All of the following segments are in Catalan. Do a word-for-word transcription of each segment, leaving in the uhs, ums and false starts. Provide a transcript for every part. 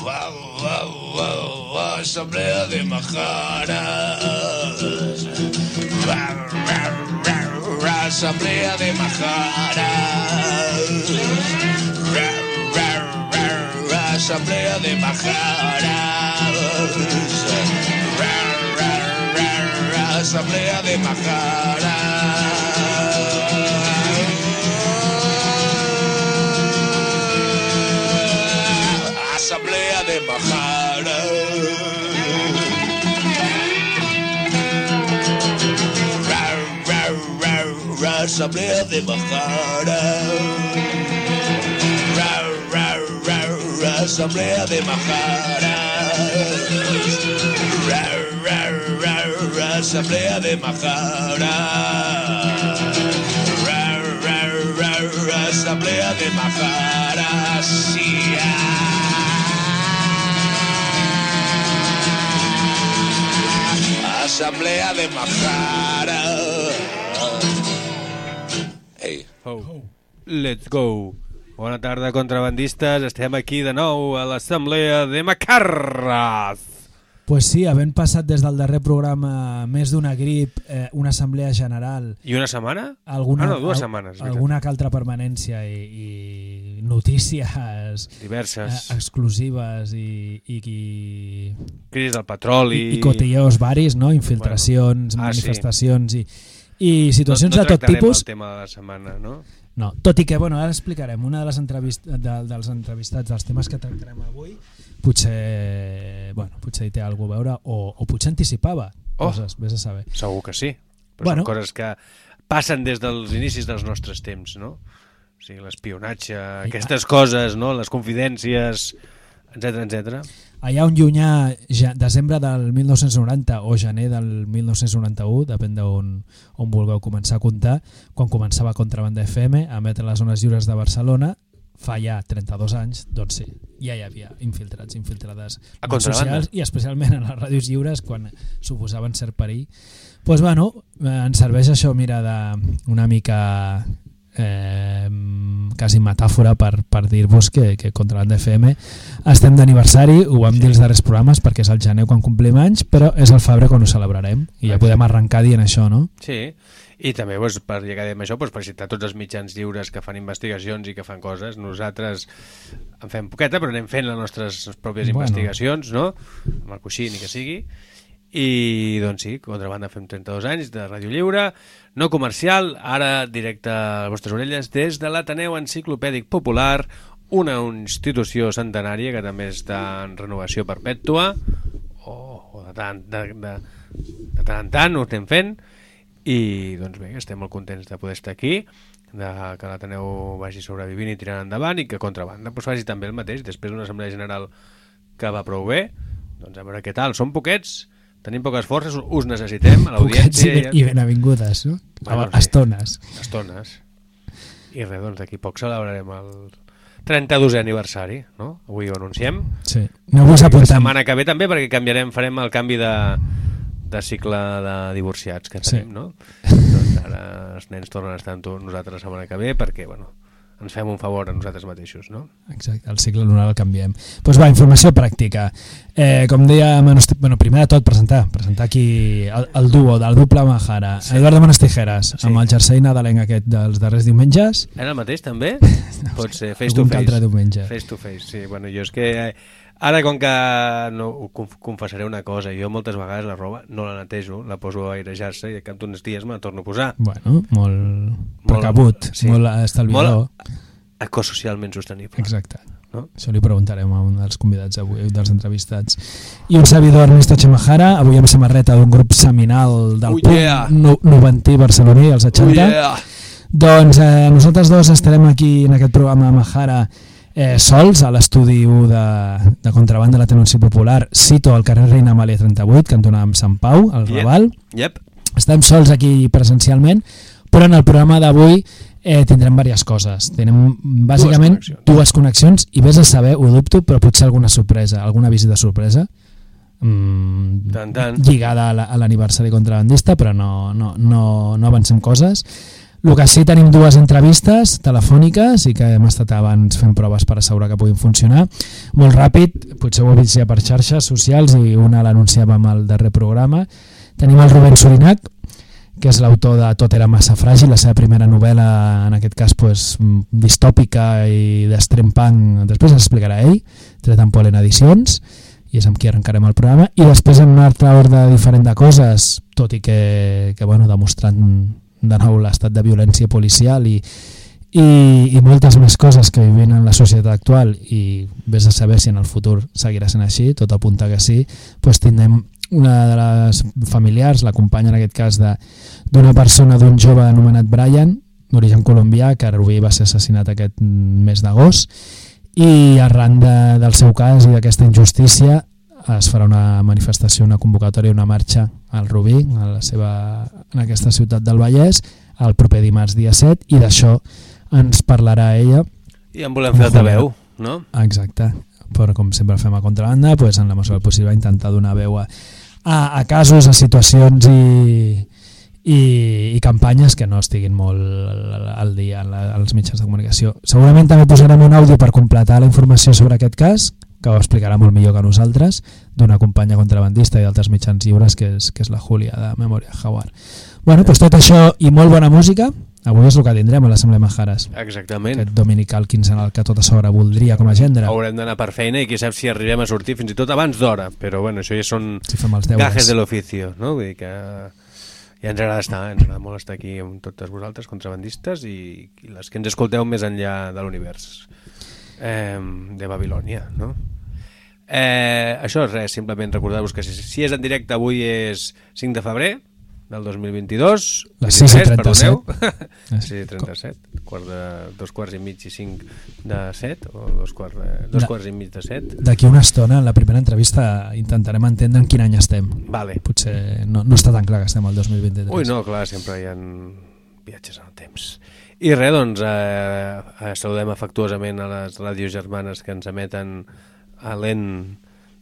Asamblea de Majaras. Asamblea de Majaras. Asamblea de Majaras. Asamblea de Majaras. Asamblea de Majaras. Asamblea de Majaras. Asamblea de Majaras. Asamblea de Majaras. Asamblea de Majaras. Asamblea de Majaras. Hey. Oh. Let's go. Bona tarda, contrabandistes. Estem aquí de nou a l'Assemblea de Macarras. Pues sí, havent passat des del darrer programa més d'una grip, eh, una assemblea general... I una setmana? Alguna, ah, no, dues al, setmanes. Alguna que altra permanència i, i notícies... diverses. Eh, exclusives i... i, i crisi del petroli... I, i cotilleos varis, no? Infiltracions, bueno. ah, manifestacions sí. i, i situacions no, no de tot tipus... el tema de la setmana, no? No, tot i que, bueno, ara explicarem una de les entrevist de, dels entrevistats dels temes que tractarem avui, potser, bueno, potser hi té alguna a veure o, o potser anticipava oh, coses, vés a saber. Segur que sí, però bueno, són coses que passen des dels inicis dels nostres temps, no? O sigui, l'espionatge, aquestes coses, no? Les confidències, etcètera, etcètera. Allà un llunyà ja, desembre del mil nou-cents noranta o gener del mil nou-cents noranta-u, depèn d'on on vulgueu començar a comptar, quan començava Contrabanda F M a emetre les zones lliures de Barcelona, fa ja trenta-dos anys, doncs sí, ja hi havia infiltrats, infiltrades socials i especialment en les ràdios lliures quan suposaven cert perill. Doncs pues, bueno, ens serveix això, mira, de una mica... Eh, quasi metàfora per, per dir-vos que, que Contrabanda F M estem d'aniversari, ho vam sí. dir els darrers programes perquè és el gener quan complim anys, però és el febrer quan ho celebrarem i ja podem arrencar dient això, no? Sí, i també doncs, per llegar amb això, doncs, per citar tots els mitjans lliures que fan investigacions i que fan coses, nosaltres en fem poqueta però anem fent les nostres pròpies bueno. investigacions, no? Amb el coixí ni que sigui. I doncs sí, Contrabanda fem trenta-dos anys de Ràdio Lliure, no comercial, ara directe a les vostres orelles des de l'Ateneu Enciclopèdic Popular, una institució centenària que també està en renovació perpètua, o, o de, tant, de, de, de tant en tant ho estem fent, i doncs bé, estem molt contents de poder estar aquí, de que l'Ateneu vagi sobrevivint i tirant endavant i que Contrabanda doncs, faci també el mateix, després d'una assemblea general que va prou bé, doncs a veure què tal, són poquets, tenim poques forces, us necessitem a l'audiència. I, i benavingudes, no? Bueno, sí. Estones. Estones. I res, doncs d'aquí poc celebrarem el trenta-dosè aniversari, no? Avui ho anunciem. Sí. No vos apuntem. La setmana que ve també, perquè canviarem, farem el canvi de, de cicle de divorciats que tenim, sí. no? Doncs ara els nens tornen a estar amb nosaltres la setmana que ve perquè, bueno, ens fem un favor a nosaltres mateixos, no? Exacte, el cicle lunar el canviem. Doncs pues va, informació pràctica. Eh, com deia, bueno, primer de tot presentar, presentar aquí el, el duo del Dupla Majara, sí. Eduardo Manos Tijeras, sí. amb el jersei nadalenc aquest dels darrers diumenges. Era el mateix també? Pot ser face to face. Face to face, sí. Bueno, jo és que ara com que no, confessaré una cosa, jo moltes vegades la roba no la netejo, la poso a airejar-se i al cap d'uns dies me la torno a posar. Bueno, molt precabut, sí. molt estalviador. Molt ecosocialment sostenible. Exacte. No? Això li preguntarem a un dels convidats avui, dels entrevistats. I un servidor, Ernesto Chemajara, avui amb samarreta d'un grup seminal del oh, yeah. punt noventí barceloní, als seixanta. Oh, yeah. Doncs eh, nosaltres dos estarem aquí en aquest programa Majara eh, sols a l'estudi u de, de Contrabanda de l'Ateneu Popular, cito al carrer Reina Amàlia trenta-vuit, cantonada amb Sant Pau, al yep. Raval. Yep. Estem sols aquí presencialment, però en el programa d'avui eh, tindrem diverses coses. Tenim bàsicament dues connexions. dues connexions i vés a saber, ho dubto, però potser alguna sorpresa, alguna visita sorpresa mm, tant, tant. lligada a l'aniversari contrabandista, però no, no, no, no avancem coses. El que sí, tenim dues entrevistes telefòniques i que hem estat abans fent proves per assegurar que puguin funcionar. Molt ràpid, potser ho heu vist ja per xarxes socials i una l'anunciàvem al darrer programa. Tenim el Rubén Sorinac, que és l'autor de Tot era massa fràgil, la seva primera novel·la, en aquest cas pues, distòpica i d'extrem punk, després ens explicarà ell, tret en Polen Edicions, i és amb qui arrencarem el programa, i després en un altre ordre diferent de coses, tot i que, que bueno, demostrant de nou l'estat de violència policial i, i, i moltes més coses que vivim en la societat actual, i vés a saber si en el futur seguirà sent així, tot apunta que sí, doncs tindrem una de les familiars, la companya en aquest cas d'una persona, d'un jove anomenat Brian, d'origen colombià, que a Rubí va ser assassinat aquest mes d'agost, i arran de, del seu cas i d'aquesta injustícia es farà una manifestació, una convocatòria, una marxa al Rubí, a la seva, en aquesta ciutat del Vallès, el proper dimarts dia set, i d'això ens parlarà ella. I en volem fer altra veu, no? Exacte, però com sempre fem a contrabanda, doncs en la mesura del possible intentar donar veu a, a, a casos, a situacions i, i, i campanyes que no estiguin molt al dia en la, als mitjans de comunicació. Segurament també posarem un àudio per completar la informació sobre aquest cas, que ho explicarà molt millor que nosaltres, d'una companya contrabandista i d'altres mitjans lliures, que és, que és la Júlia de Memòria Jaguar. Bueno, doncs tot això i molt bona música. Avui és el que tindrem a l'Assemblea Majares. Exactament. Aquest dominical quinzenal que tota s'hora voldria com a gendre. Haurem d'anar per feina i qui sap si arribem a sortir fins i tot abans d'hora, però bueno, això ja són si fem els deures. gajes de l'oficio, no? Vull dir que ja ens agrada estar, ens agrada molt estar aquí amb totes vosaltres, contrabandistes, i, i les que ens escolteu més enllà de l'univers eh, de Babilònia, no? Eh, això és res, simplement recordar-vos que si, si és en directe avui és cinc de febrer del dos mil vint-i-dos, les sis i trenta-set, sis i trenta-set, quart de, dos quarts i mig i cinc de set, o dos quarts, de, dos de, quarts i mig de set. D'aquí una estona, en la primera entrevista, intentarem entendre en quin any estem. Vale. Potser no, no està tan clar que estem al dos mil vint-i-tres. Ui, no, clar, sempre hi ha viatges en el temps. I res, doncs, eh, saludem afectuosament a les ràdios germanes que ens emeten a l'en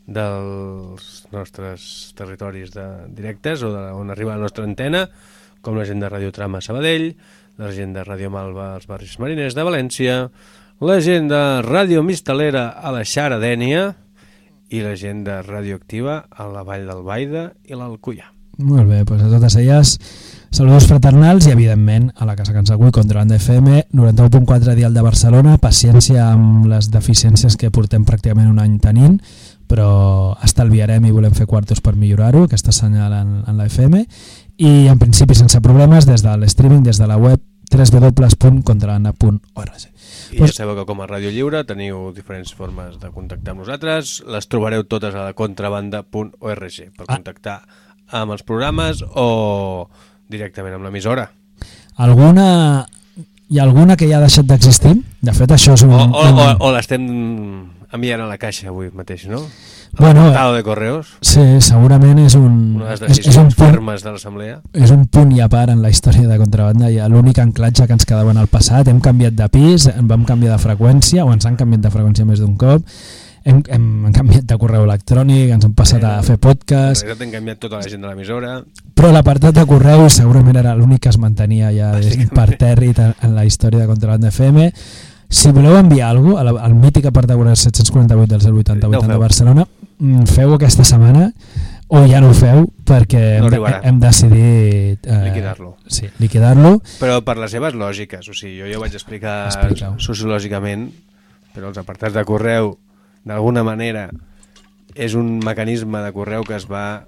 dels nostres territoris de directes o de on arriba la nostra antena, com la gent de Radio Trama a Sabadell, la gent de Radio Malva als barris mariners de València, la gent de Radio Mistalera a la Xaradènia i la gent de Radioactiva a la Vall d'Albaida i l'Alcoià. Molt bé, doncs a totes elles saludos fraternals i evidentment a la Casa Can Sagüí, Contrabanda F M, noranta-u punt quatre Dial de Barcelona. Paciència amb les deficiències que portem pràcticament un any tenint, però estalviarem i volem fer quartos per millorar-ho, aquesta senyal en, en la F M, i en principi sense problemes des de l'streaming, des de la web w w w punt contrabanda punt org. I ja sabeu que com a Ràdio Lliure teniu diferents formes de contactar amb nosaltres, les trobareu totes a la contrabanda punt org per ah. contactar amb els programes o directament amb l'emissora. Alguna... Hi ha alguna que ja ha deixat d'existir? De fet, això és un... O, o, o, o l'estem enviant a la caixa avui mateix, no? Bueno, el de correus. Sí, segurament és un... Una de les decisions és un punt, fermes de l'assemblea. És un punt i a part en la història de Contrabanda. Hi ha l'únic anclatge que ens quedava en el passat. Hem canviat de pis, en vam canviar de freqüència, o ens han canviat de freqüència més d'un cop. Hem, hem, hem canviat de correu electrònic, ens hem passat a fer podcast. En realitat hem canviat tota la gent de l'emissora. Però l'apartat de correu segurament era l'únic que es mantenia ja impertèrrit en la història de Contrabanda F M. Si voleu enviar alguna cosa al mític apartat de correu set quatre vuit del zero vuit zero vuit de Barcelona, feu aquesta setmana o ja no ho feu perquè no hem, hem decidit eh, liquidar-lo. Sí, liquidar-lo. Però per les seves lògiques, o sigui, jo ja ho vaig explicar Expliqueu. sociològicament, però els apartats de correu d'alguna manera és un mecanisme de correu que es va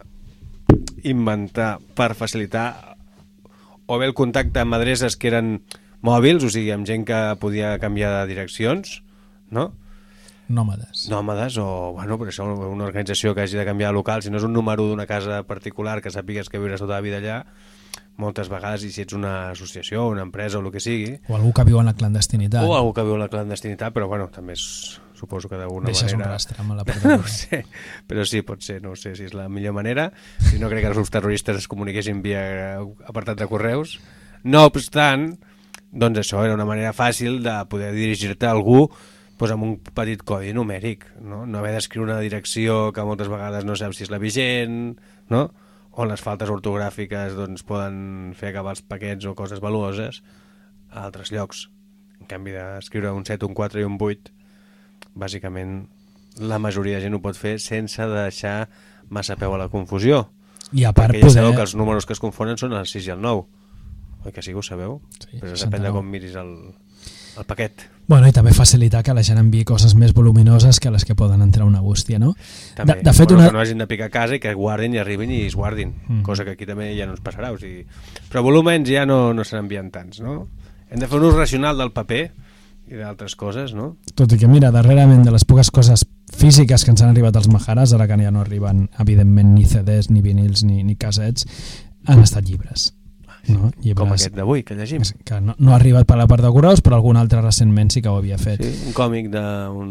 inventar per facilitar o bé el contacte amb adreces que eren mòbils, o sigui, amb gent que podia canviar de direccions, no? Nòmades. Nòmades, o, bueno, per això una organització que hagi de canviar de local, si no és un número d'una casa particular que sàpigues que viuràs tota la vida allà, moltes vegades, i si ets una associació, una empresa o el que sigui... O algú que viu en la clandestinitat. O algú que viu en la clandestinitat, però bueno, també és... suposo que d'alguna manera... Deixes un rastre amb la part no sé, però sí, pot ser, no sé si és la millor manera. Si no, crec que els grups terroristes es comuniquessin via apartat de correus. No obstant, doncs això era una manera fàcil de poder dirigir-te a algú doncs amb un petit codi numèric, no? No haver d'escriure una direcció que moltes vegades no saps si és la vigent, no? O les faltes ortogràfiques doncs, poden fer acabar els paquets o coses valuoses. a altres llocs. En canvi d'escriure un set, un quatre i un vuit, bàsicament la majoria de gent ho pot fer sense deixar massa peu a la confusió. I a part perquè ja poder... sabeu que els números que es confonen són el sis i el nou. Oi que sí que ho sabeu? Sí, però seixanta-nou. depèn de com miris el, el paquet. Bueno, i també facilitar que la gent enviï coses més voluminoses que les que poden entrar una bústia, no? També, de, de fet, bueno, una... que no hagin de picar a casa i que guardin i arribin i es guardin, Mm. cosa que aquí també ja no ens passarà. O sigui... Però volúmens ja no, no se n'envien tants, no? Hem de fer un ús racional del paper i d'altres coses, no? Tot i que, mira, darrerament de les poques coses físiques que ens han arribat als Majares, ara que ja no arriben, evidentment, ni C Ds, ni vinils, ni, ni casets, han estat llibres. No? Llibres Com aquest d'avui, que llegim. que no, no ha arribat per la part de correus, però algun altre recentment sí que ho havia fet. Sí, un còmic d'un...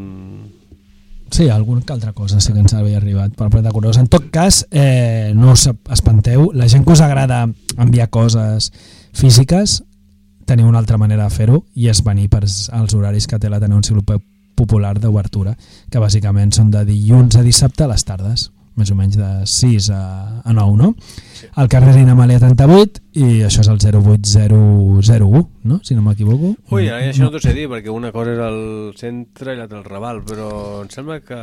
Sí, alguna altra cosa sí que ens havia arribat per part de correus. En tot cas, eh, no us espanteu, la gent que us agrada enviar coses físiques, teniu una altra manera de fer-ho i és venir per als horaris que té l'Ateneu Enciclopèdic Popular d'obertura, que bàsicament són de dilluns a dissabte a les tardes, més o menys de sis a, a nou, no? Sí. Al carrer Reina Amàlia trenta-vuit, i això és el zero vuit zero zero u, no? Si no m'equivoco. Ui, ara això no t'ho sé dir, perquè una cosa és el centre i l'altra el Raval, però em sembla que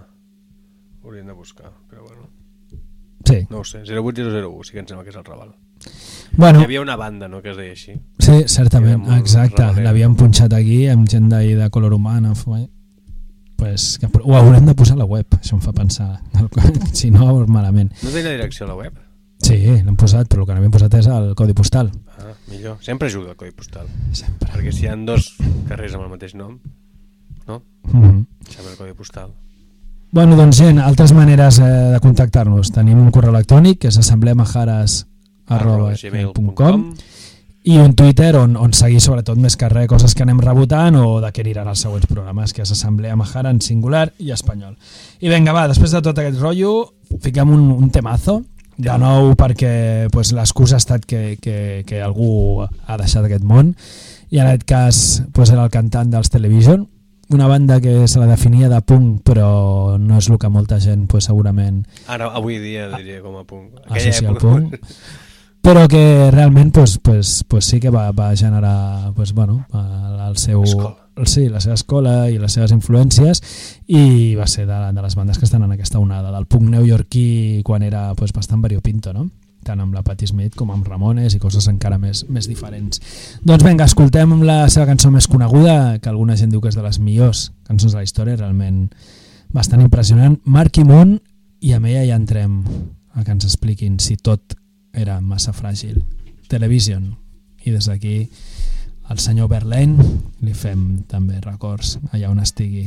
hauríem de buscar, però bueno. Sí. No ho sé, zero vuit zero zero u, sí que em sembla que és el Raval. Bueno, Hi havia una banda, no?, que es deia així. sí, certament, Era molt exacte. ramader. L'havíem punxat aquí amb gent d'ahir de Color Humana. Fue... Pues, que ho haurem de posar a la web, això em fa pensar. Si no, malament. No tenia direcció a la web? Sí, l'hem posat, però el que no havíem posat és el codi postal. Ah, millor. Sempre ajuda el codi postal. Sempre. Perquè si hi ha dos carrers amb el mateix nom, no? Mm-hmm. Sembla el codi postal. Bueno, doncs gent, altres maneres eh, de contactar-nos. Tenim un correu electrònic que és assembleamajares arroba gmail punt com i un Twitter on, on seguir sobretot més que res coses que anem rebotant o de què aniran els següents programes, que és Assemblea Majara en singular i espanyol. I vinga, va, després de tot aquest rotllo, fiquem un, un temazo, de nou perquè pues, l'excusa ha estat que, que, que algú ha deixat aquest món, i en aquest cas pues, era el cantant dels Television, una banda que se la definia de punk, però no és el que molta gent pues, segurament Ara, avui dia diria com a punk. associa al punk, però que realment pues, pues, pues sí que va, va generar pues, bueno, el, el seu, el, sí, la seva escola i les seves influències, i va ser de, de les bandes que estan en aquesta onada del punk neoyorquí quan era pues, bastant variopinto, no? Tant amb la Patti Smith com amb Ramones i coses encara més, més diferents. Doncs vinga, escoltem la seva cançó més coneguda, que alguna gent diu que és de les millors cançons de la història, realment bastant impressionant, Marky Moon, i amb ella ja entrem a que ens expliquin si tot era massa fràgil. Television. I des d'aquí al senyor Verlaine li fem també records allà on estigui,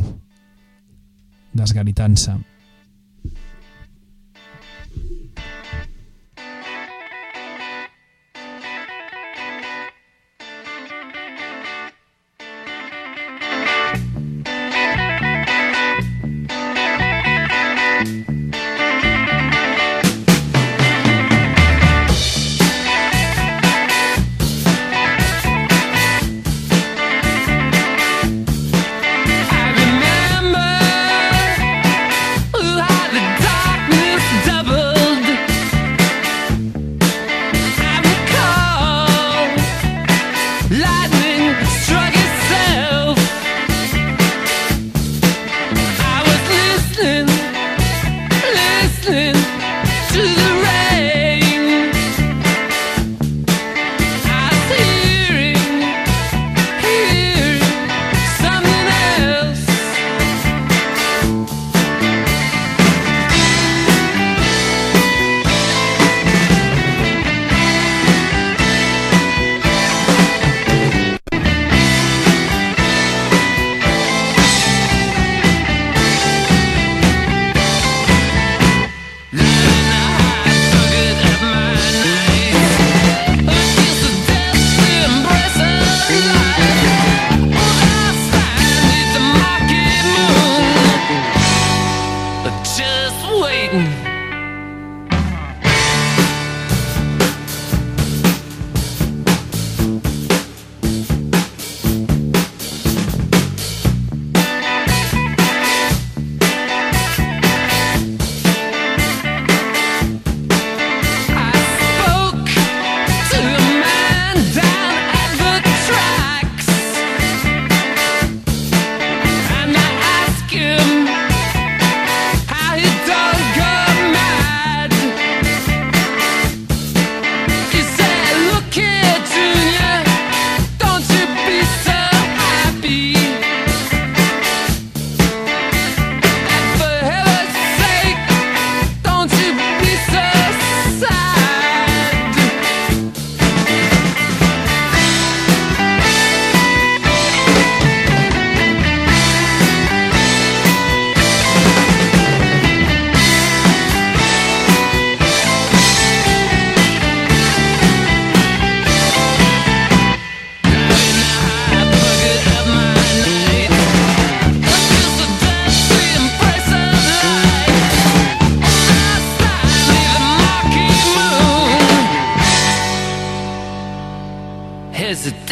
desgaritant-se. I remember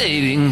devastating.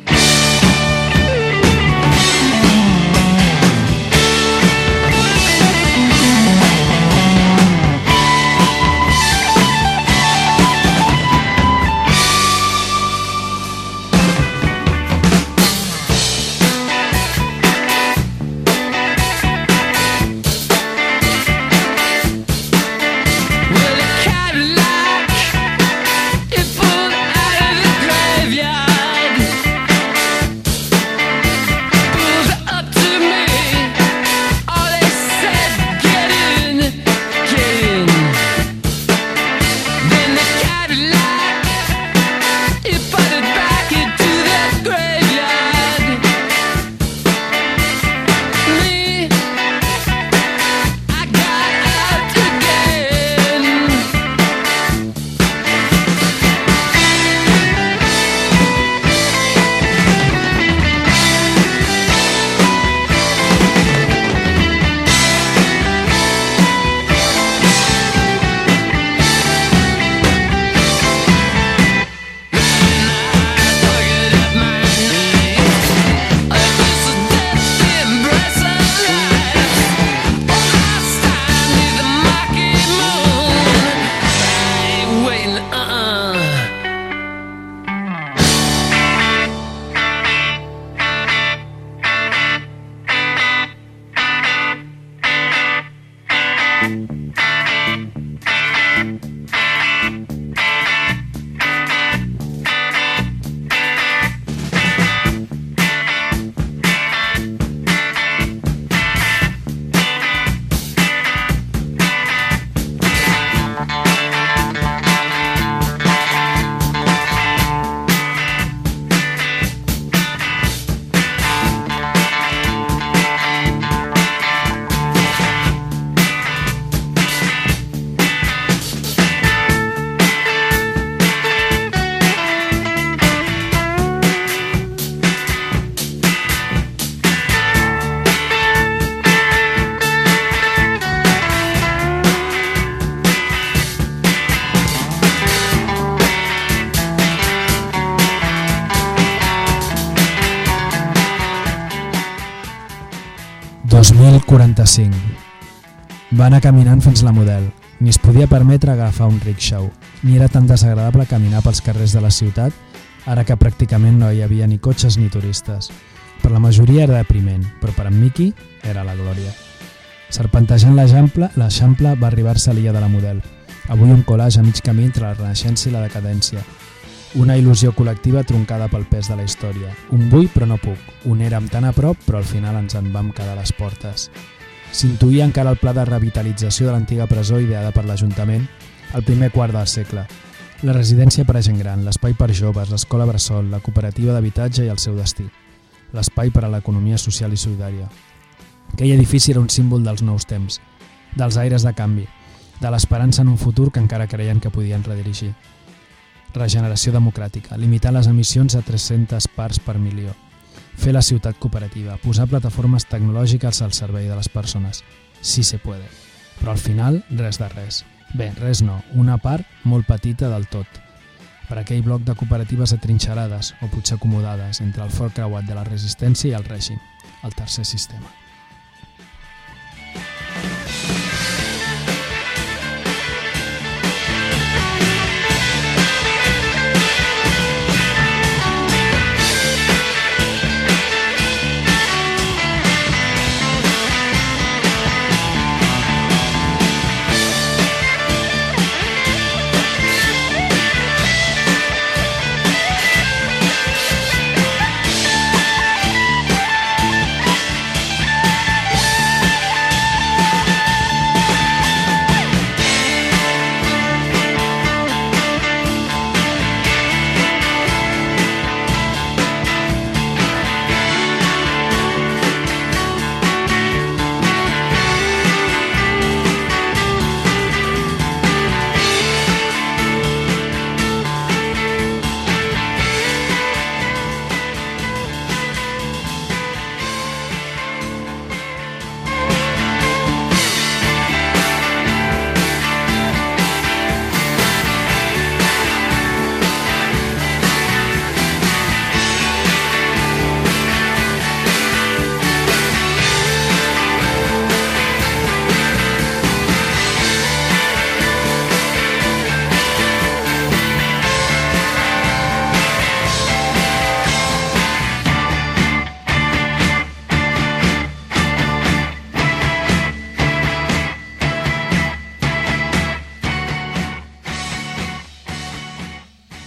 dos mil quaranta-cinc. Va anar caminant fins la Model. Ni es podia permetre agafar un rickshaw, ni era tan desagradable caminar pels carrers de la ciutat, ara que pràcticament no hi havia ni cotxes ni turistes. Per la majoria era depriment, però per en Miqui era la glòria. Serpentejant l'Eixample, l'Eixample va arribar-se a l'illa de la Model. Avui un collage a mig camí entre la Renaixença i la decadència. Una il·lusió col·lectiva troncada pel pes de la història. Un vull però no puc. Un érem tan a prop però al final ens en vam quedar a les portes. S'intuïa encara el pla de revitalització de l'antiga presó ideada per l'Ajuntament al primer quart del segle. La residència per a gent gran, l'espai per joves, l'escola bressol, la cooperativa d'habitatge i el seu destí. L'espai per a l'economia social i solidària. Aquell edifici era un símbol dels nous temps, dels aires de canvi, de l'esperança en un futur que encara creien que podien redirigir. Regeneració democràtica, limitar les emissions a tres-centes parts per milió, fer la ciutat cooperativa, posar plataformes tecnològiques al servei de les persones. Sí se puede. Però al final, res de res. Bé, res no, una part molt petita del tot. Per aquell bloc de cooperatives atrinxerades o potser acomodades entre el fort creuat de la resistència i el règim, el tercer sistema.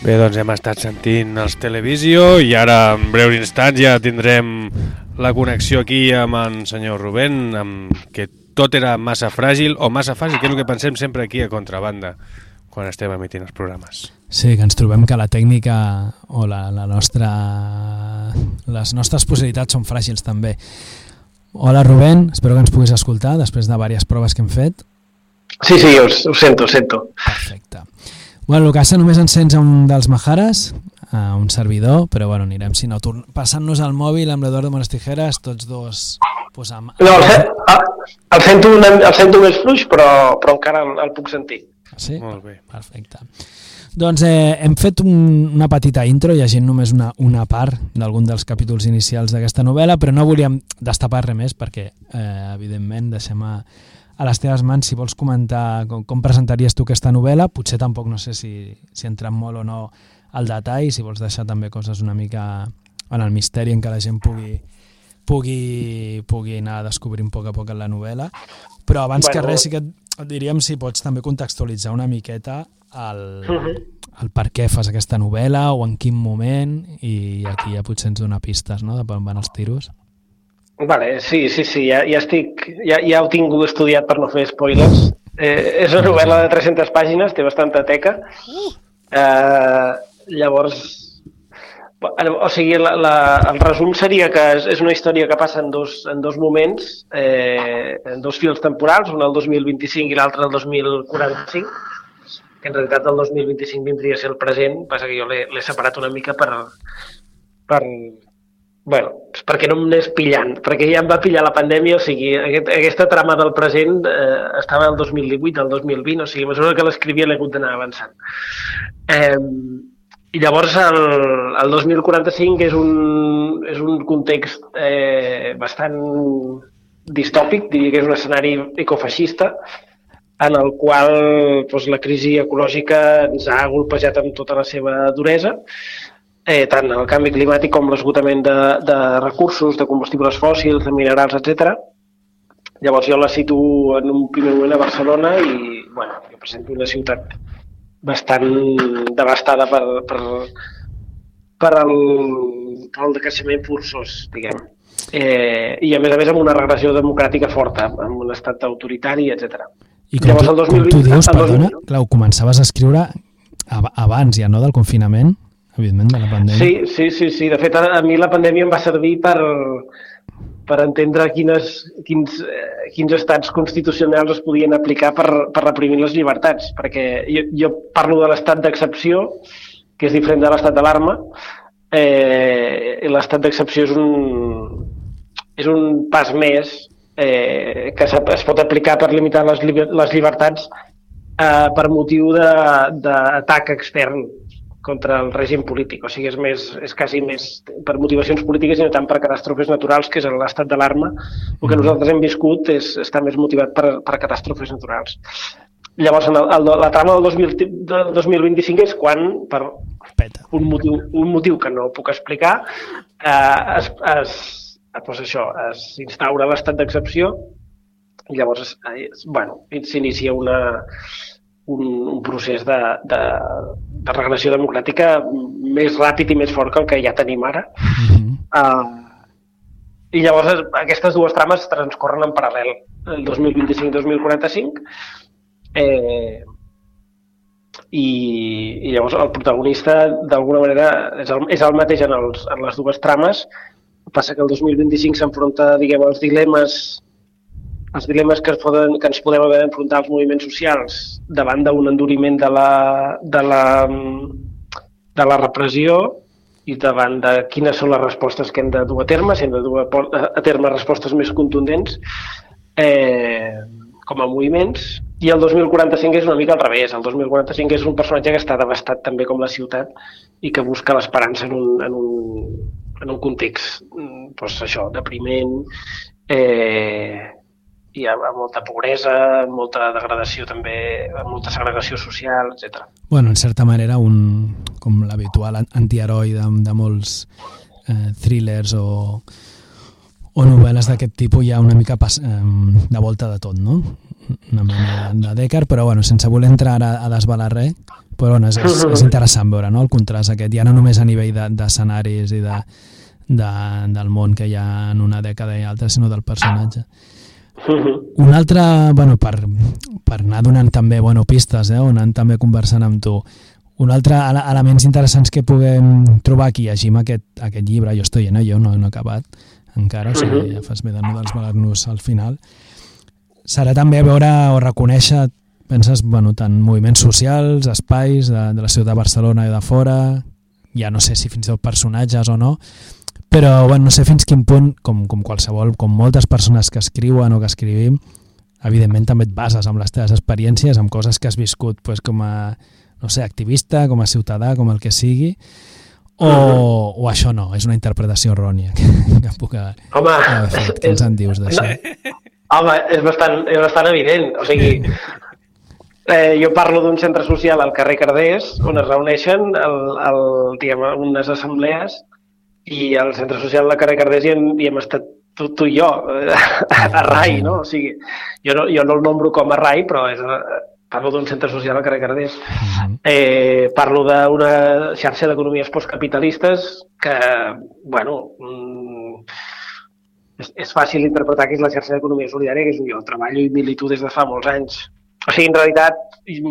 Bé, doncs hem estat sentint els Televisió i ara en breu instant ja tindrem la connexió aquí amb en senyor Rubén, amb que tot era massa fràgil o massa fàcil, que és el que pensem sempre aquí a Contrabanda quan estem emitint els programes. Sí, que ens trobem que la tècnica o la, la nostra, les nostres possibilitats són fràgils també. Hola Rubén, espero que ens puguis escoltar després de diverses proves que hem fet. Sí, sí, ho, ho sento, ho sento. Perfecte. Bueno, el cas només encens un dels Majares, a un servidor, però bueno, anirem si no, passant-nos al mòbil amb l'Eduardo Mones Tijeras, tots dos... Pues, amb... No, el, el, el, sento una, el sento més fluix, però, però encara el, el puc sentir. Sí? Molt bé. Perfecte. Doncs eh, hem fet un, una petita intro, llegint només una, una part d'algun dels capítols inicials d'aquesta novel·la, però no volíem destapar res més perquè, eh, evidentment, deixem a, a les teves mans si vols comentar com, com presentaries tu aquesta novel·la. Potser tampoc no sé si, si entrem molt o no al detall, si vols deixar també coses una mica en el misteri en què la gent pugui, pugui, pugui anar descobrint a poc a poc en la novel·la. Però abans bueno, que res sí que et, et diríem si pots també contextualitzar una miqueta el, uh-huh. el per què fas aquesta novel·la o en quin moment, i aquí ja potser ens dona pistes, no?, de per on van els tiros. Vale, sí, sí, sí, ja, ja estic, ja, ja ho tinc estudiat per no fer spoilers. Eh, és una novel·la de tres-centes pàgines, té bastanta teca. Eh, llavors, o sigui, la, la, el resum seria que és, és una història que passa en dos, en dos moments, eh, en dos fils temporals, un el dos mil vint-i-cinc i l'altre el dos mil quaranta-cinc, que en realitat el dos mil vint-i-cinc vindria a ser el present, passa que jo l'he separat una mica per... per Bueno, perquè no m'anés pillant, perquè ja em va pillar la pandèmia, o sigui, aquest, aquesta trama del present eh, estava el dos mil divuit, el dos mil vint, o sigui, a mesura que l'escrivia l'he hagut d'anar avançant. Eh, I llavors el, el dos mil quaranta-cinc és un, és un context eh, bastant distòpic, diria que és un escenari ecofeixista, en el qual doncs, la crisi ecològica ens ha golpejat amb tota la seva duresa, Eh, tant el canvi climàtic com l'esgotament de, de recursos, de combustibles fòssils, de minerals, etcètera. Llavors jo la situo en un primer moment a Barcelona i, bueno, jo presento una ciutat bastant devastada per, per, per el, el decreixement forçós, diguem. Eh, I a més a més amb una regressió democràtica forta, amb un estat autoritari, etcètera. I com, Llavors, el dos mil vint, com tu dius, perdona, clar, ho començaves a escriure abans ja, no?, del confinament, evidentment, de la pandèmia. Sí, sí, sí, sí. De fet, a, a mi la pandèmia em va servir per, per entendre quines, quins, eh, quins estats constitucionals es podien aplicar per, per reprimir les llibertats, perquè jo, jo parlo de l'estat d'excepció, que és diferent de l'estat d'alarma, eh, i l'estat d'excepció és un, és un pas més eh, que es pot aplicar per limitar les, les llibertats eh, per motiu d'atac extern contra el règim polític, o sigui, és, més, és quasi més per motivacions polítiques i no tant per catàstrofes naturals, que és l'estat d'alarma. El que nosaltres hem viscut és, està més motivat per, per catàstrofes naturals. Llavors, el, el, la trama del dos mil, del dos mil vint-i-cinc és quan, per un motiu, un motiu que no puc explicar, eh, es, es, doncs això, es instaura l'estat d'excepció i llavors es, bueno, s'inicia una... Un, un procés de, de, de regressió democràtica més ràpid i més fort que el que ja tenim ara. Mm-hmm. uh, I llavors aquestes dues trames transcorren en paral·lel, el dos mil vint-i-cinc dos mil quaranta-cinc, eh, i, i llavors el protagonista d'alguna manera és el, és el mateix en, els, en les dues trames. Passa que el dos mil vint-i-cinc s'enfronta, diguem, als dilemes els dilemes que, es poden, que ens podem haver d'enfrontar als moviments socials davant d'un enduriment de la, de, la, de la repressió i davant de quines són les respostes que hem de dur a terme, si hem de dur a terme respostes més contundents eh, com a moviments. I el dos mil quaranta-cinc és una mica al revés. El dos mil quaranta-cinc és un personatge que està devastat també com la ciutat i que busca l'esperança en, un, en, un, en un context doncs això, depriment, eh, hi ha molta pobresa, molta degradació també, molta segregació social, etcètera. Bueno, en certa manera, un, com l'habitual antiheroi de, de molts eh, thrillers o, o novel·les d'aquest tipus hi ha una mica pas, eh, de volta de tot, no? Una mena de Descartes, però bueno, sense voler entrar a, a desvelar res, però bueno, és, és, és interessant veure, no?, el contrast aquest, ja no només a nivell d'escenaris de, i de, de, del món que hi ha en una dècada i altra, sinó del personatge. Un altre, bueno, per, per anar donant també, bueno, pistes, eh, o anant també conversant amb tu, un altre ele elements interessants que puguem trobar aquí, llegim aquest, aquest llibre, jo estoy en ello, no, no he acabat encara, o sigui, ja fas bé de no desvelar-nos al final, serà també veure o reconèixer, penses, bueno, tant moviments socials, espais de, de la ciutat de Barcelona i de fora, ja no sé si fins i tot personatges o no, però bueno, no sé fins quin punt, com, com qualsevol, com moltes persones que escriuen o que escrivim, evidentment també et bases amb les teves experiències, amb coses que has viscut pues, com a, no sé, activista, com a ciutadà, com el que sigui, o, o això no, és una interpretació errònia que, que puc Home, haver fet. Què ens en dius d'això? No, home, és bastant, és bastant evident, o sigui, eh, jo parlo d'un centre social al carrer Cardés, on es reuneixen el, el, diguem, unes assemblees, i al centre social de carrer Cardés hi hem, hi hem estat tu, tu i jo, a, a RAI, no? O sigui, jo no, jo no el nombro com a RAI, però és, parlo d'un centre social al carrer Cardés. Eh, parlo d'una xarxa d'economies postcapitalistes que, bueno, és, és fàcil interpretar que és la xarxa d'economia solidària, que és on jo treballo i milito des de fa molts anys. O sigui, en realitat,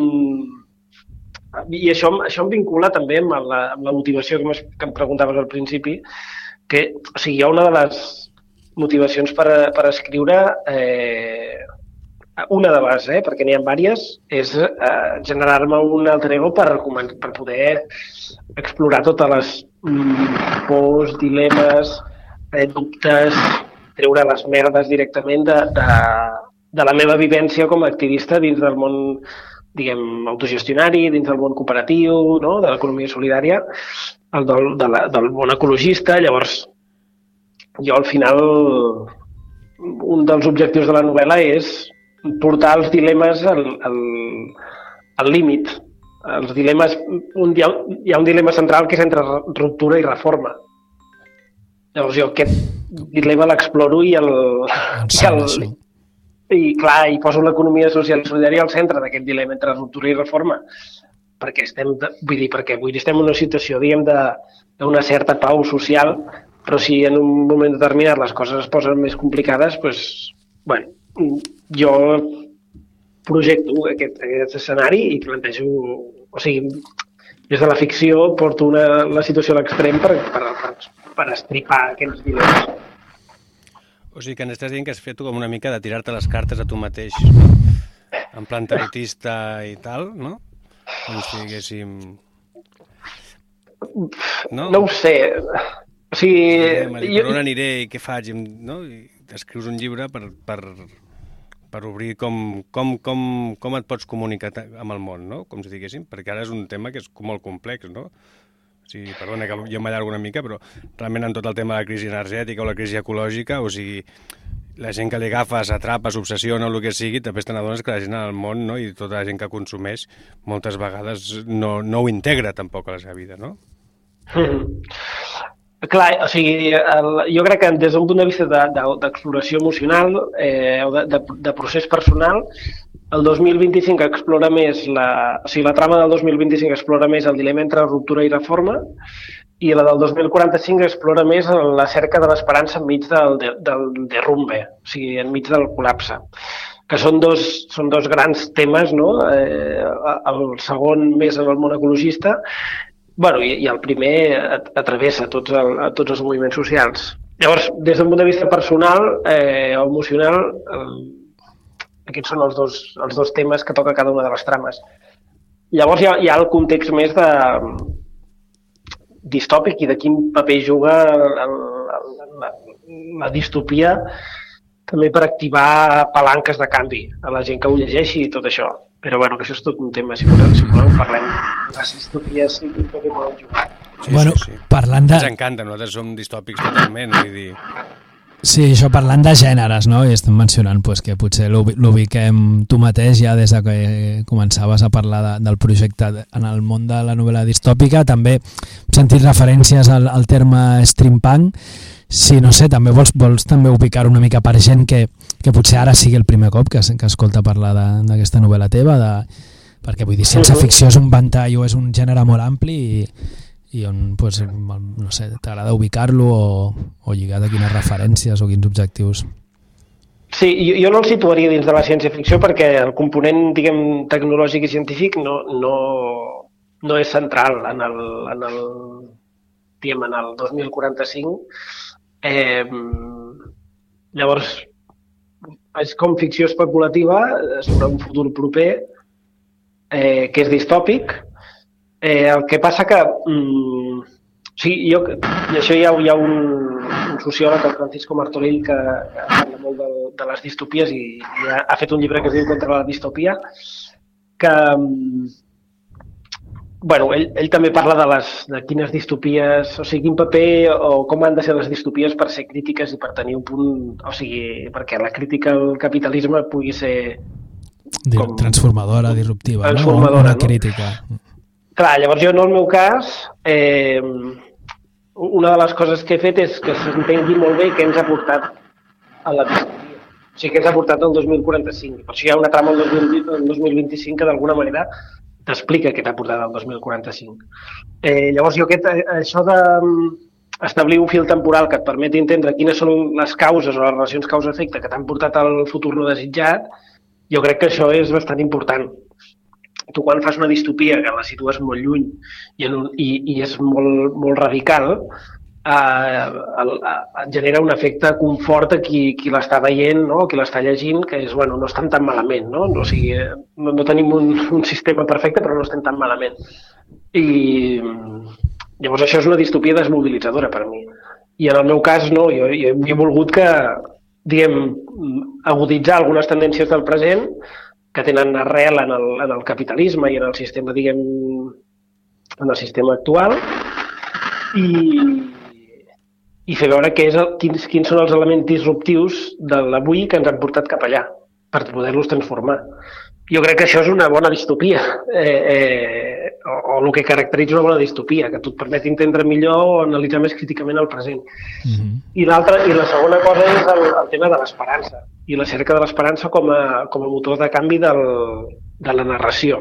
i això, això em vincula també amb la, amb la motivació que, que em preguntaves al principi, que, o sigui, hi ha una de les motivacions per, per escriure, eh, una de les, eh, perquè n'hi ha diverses, és eh, generar-me un alter ego per, per poder explorar totes les mm, pors, dilemes, eh, dubtes, treure les merdes directament de, de, de la meva vivència com a activista dins del món, diguem, autogestionari, dins del món cooperatiu, no?, de l'economia solidària, el del, de la, del món ecologista. Llavors, jo al final, un dels objectius de la novel·la és portar els dilemes al, al, al límit. Els dilemes, un, hi, ha, hi ha un dilema central que és entre ruptura i reforma. Llavors jo aquest dilema l'exploro i el... I el I clar, hi poso l'economia social i solidària al centre d'aquest dilema entre ruptura i reforma, perquè estem, de, vull dir, perquè vull dir, estem en una situació, diguem, d'una certa pau social, però si en un moment determinat les coses es posen més complicades, doncs, bueno, jo projecto aquest, aquest escenari i plantejo, o sigui, des de la ficció porto una, la situació a l'extrem per, per, per, per estripar aquests dilemes. O sigui que n'estàs dient que has fet com una mica de tirar-te les cartes a tu mateix, no? En plan tarotista i tal, no? Com si diguéssim... No, no ho sé. O sigui... Per jo... on aniré i què faig, no? I escrius un llibre per, per, per obrir com, com, com, com et pots comunicar amb el món, no? Com si diguéssim, perquè ara és un tema que és molt complex, no? O sigui, perdona que jo m'allargo una mica, però realment en tot el tema de la crisi energètica o la crisi ecològica, o sigui, la gent que li agafa, s'atrapa, s'obsessiona o el que sigui, també te n'adones que la gent al món, no?, i tota la gent que consumeix moltes vegades no, no ho integra tampoc a la seva vida, no? Mm. Clar, o sigui, el, jo crec que des d'un punt de vista d'exploració de, de, emocional eh, o de, de, de procés personal, el dos mil vint-i-cinc explora més la... O sigui, la trama del dos mil vint-i-cinc explora més el dilema entre ruptura i reforma i la del dos mil quaranta-cinc explora més la cerca de l'esperança enmig del, del derrumbe, o sigui, enmig del col·lapse. Que són dos, són dos grans temes, no? Eh, el segon més en el món ecologista, bueno, i, i el primer atravessa tots, el, tots els moviments socials. Llavors, des d'un punt de vista personal eh, o emocional, eh, aquests són els dos, els dos temes que toca cada una de les trames. Llavors hi ha, hi ha el context més de distòpic i de quin paper juga la, la, la, la distopia també per activar palanques de canvi a la gent que ho llegeixi i tot això. Però bueno, que això és tot un tema, si voleu, si voleu parlem de les distopies i tot que poden jugar. Sí, bueno, sí, sí. Parlant de... Ens encanta, nosaltres som distòpics totalment, vull dir... Sí, això parlant de gèneres, no? I estem mencionant pues, que potser l'ubiquem tu mateix ja des de que començaves a parlar de, del projecte en el món de la novel·la distòpica. També hem sentit referències al, al terme steampunk. Sí, no sé, també vols, vols també ubicar una mica per gent que, que potser ara sigui el primer cop que, que escolta parlar d'aquesta novel·la teva, de, perquè vull dir, ciència-ficció és un ventall o és un gènere molt ampli i, i on, pues, no sé, t'agrada ubicar-lo o, o lligar de quines referències o quins objectius. Sí, jo, jo no el situaria dins de la ciència-ficció perquè el component, diguem, tecnològic i científic no, no, no és central en el, en el, diguem, en el dos mil quaranta-cinc. Eh, llavors, és com ficció especulativa sobre un futur proper eh, que és distòpic. Eh, el que passa que... Mm, sí, jo, i això hi ha, hi ha un, un sociòleg, el Francisco Martorell, que, que parla molt de, de les distopies i, i ha, ha fet un llibre que es diu Contra la distopia, que... Bueno, ell, ell també parla de, les, de quines distopies, o sigui, quin paper o com han de ser les distopies per ser crítiques i per tenir un punt, o sigui, perquè la crítica al capitalisme pugui ser... Com, transformadora, disruptiva, transformadora, no? Una crítica. No? Clar, llavors jo, en el meu cas, eh, una de les coses que he fet és que s'entengui molt bé què ens ha portat a la distopia. O sigui, què ens ha portat el dos mil quaranta-cinc. Per això hi ha una trama el dos mil vint-i-cinc que d'alguna manera t'explica què t'ha portat el dos mil quaranta-cinc. Eh, llavors, jo aquest, això d'establir un fil temporal que et permeti entendre quines són les causes o les relacions causa-efecte que t'han portat al futur no desitjat, jo crec que això és bastant important. Tu quan fas una distopia que la situes molt lluny i, en un, i, i és molt, molt radical, eh, el, et genera un efecte confort a qui, qui l'està veient, no? Qui l'està llegint, que és, bueno, no estan tan malament, no? O sigui, no, no tenim un, un sistema perfecte, però no estem tan malament. I llavors això és una distopia desmobilitzadora per mi. I en el meu cas, no, jo, jo he volgut que, diguem, aguditzar algunes tendències del present que tenen arrel en el, en el capitalisme i en el sistema, diguem, en el sistema actual, i, i fer veure què és el, quins, quins són els elements disruptius de l'avui que ens han portat cap allà, per poder-los transformar. Jo crec que això és una bona distopia, eh, eh, o, o el que caracteritza una bona distopia, que tu et permet entendre millor o analitzar més críticament el present. Mm-hmm. I l'altra, i la segona cosa és el, el tema de l'esperança, i la cerca de l'esperança com a, com a motor de canvi del, de la narració.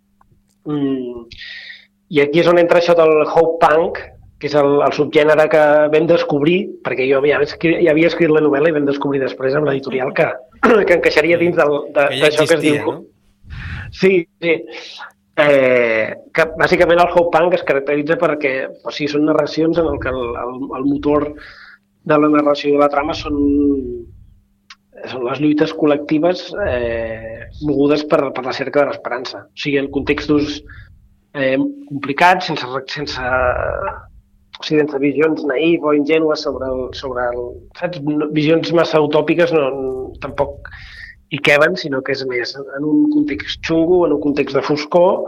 Mm. I aquí és on entra això del hope punk, que és el, el subgènere que vam descobrir, perquè jo havia, ja havia escrit la novel·la i vam descobrir després amb l'editorial que, que encaixaria dins del, de, que ja d'això que es diu... No? Sí, sí. Eh, que bàsicament el hope punk es caracteritza perquè o sigui, són narracions en el que el, el, el motor de la narració i de la trama són, són les lluites col·lectives eh, mogudes per, per la cerca de l'esperança. O sigui, en contextos eh, complicats, sense, sense, o sigui, sense visions naïf o ingènues sobre el, sobre el, saps? Visions massa utòpiques no, tampoc hi queben, sinó que és més en un context xungo, en un context de foscor,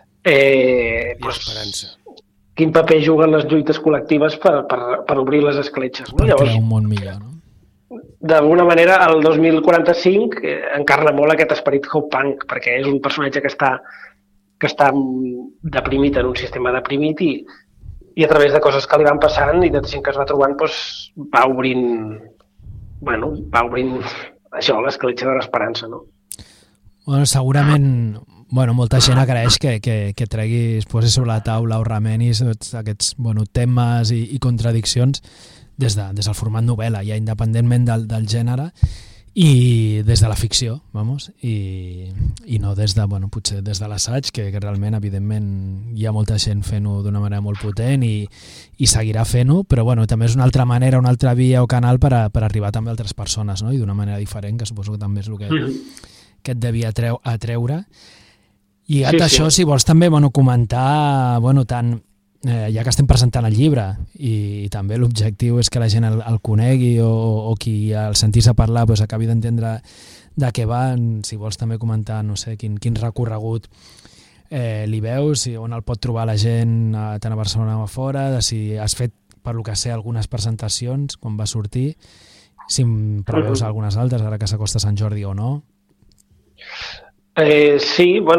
eh, doncs, quin paper juguen les lluites col·lectives per, per, per obrir les escletxes. No? Per Llavors, crear un món millor, no? D'alguna manera, el dos mil quaranta-cinc eh, encarna molt aquest esperit hope punk, perquè és un personatge que està, que està deprimit en un sistema deprimit i, i a través de coses que li van passant i de gent que es va trobant doncs, va obrint, bueno, va obrint això, l'escletxa de l'esperança, no? Bueno, segurament, bueno, molta gent agraeix que, que, que treguis, posis sobre la taula o remenis tots aquests bueno, temes i, i contradiccions des, de, des del format novel·la, ja independentment del, del gènere i des de la ficció, vamos, i, i no des de, bueno, potser des de l'assaig, que, que realment, evidentment, hi ha molta gent fent-ho d'una manera molt potent i, i seguirà fent-ho, però bueno, també és una altra manera, una altra via o canal per, a, per arribar també a altres persones, no? I d'una manera diferent, que suposo que també és el que, mm. que et devia atreu, atreure. I sí, això, sí. Si vols també bueno, comentar, bueno, tant, eh, ja que estem presentant el llibre i, i també l'objectiu és que la gent el, el conegui o, o qui el sentís a parlar pues, acabi d'entendre de què va, si vols també comentar no sé, quin, quin recorregut eh, li veus, si, on el pot trobar la gent a, tant a Barcelona o a fora, de si has fet per lo que sé algunes presentacions, quan va sortir, si em preveus algunes altres ara que s'acosta Sant Jordi o no. Eh, sí, bueno, de fet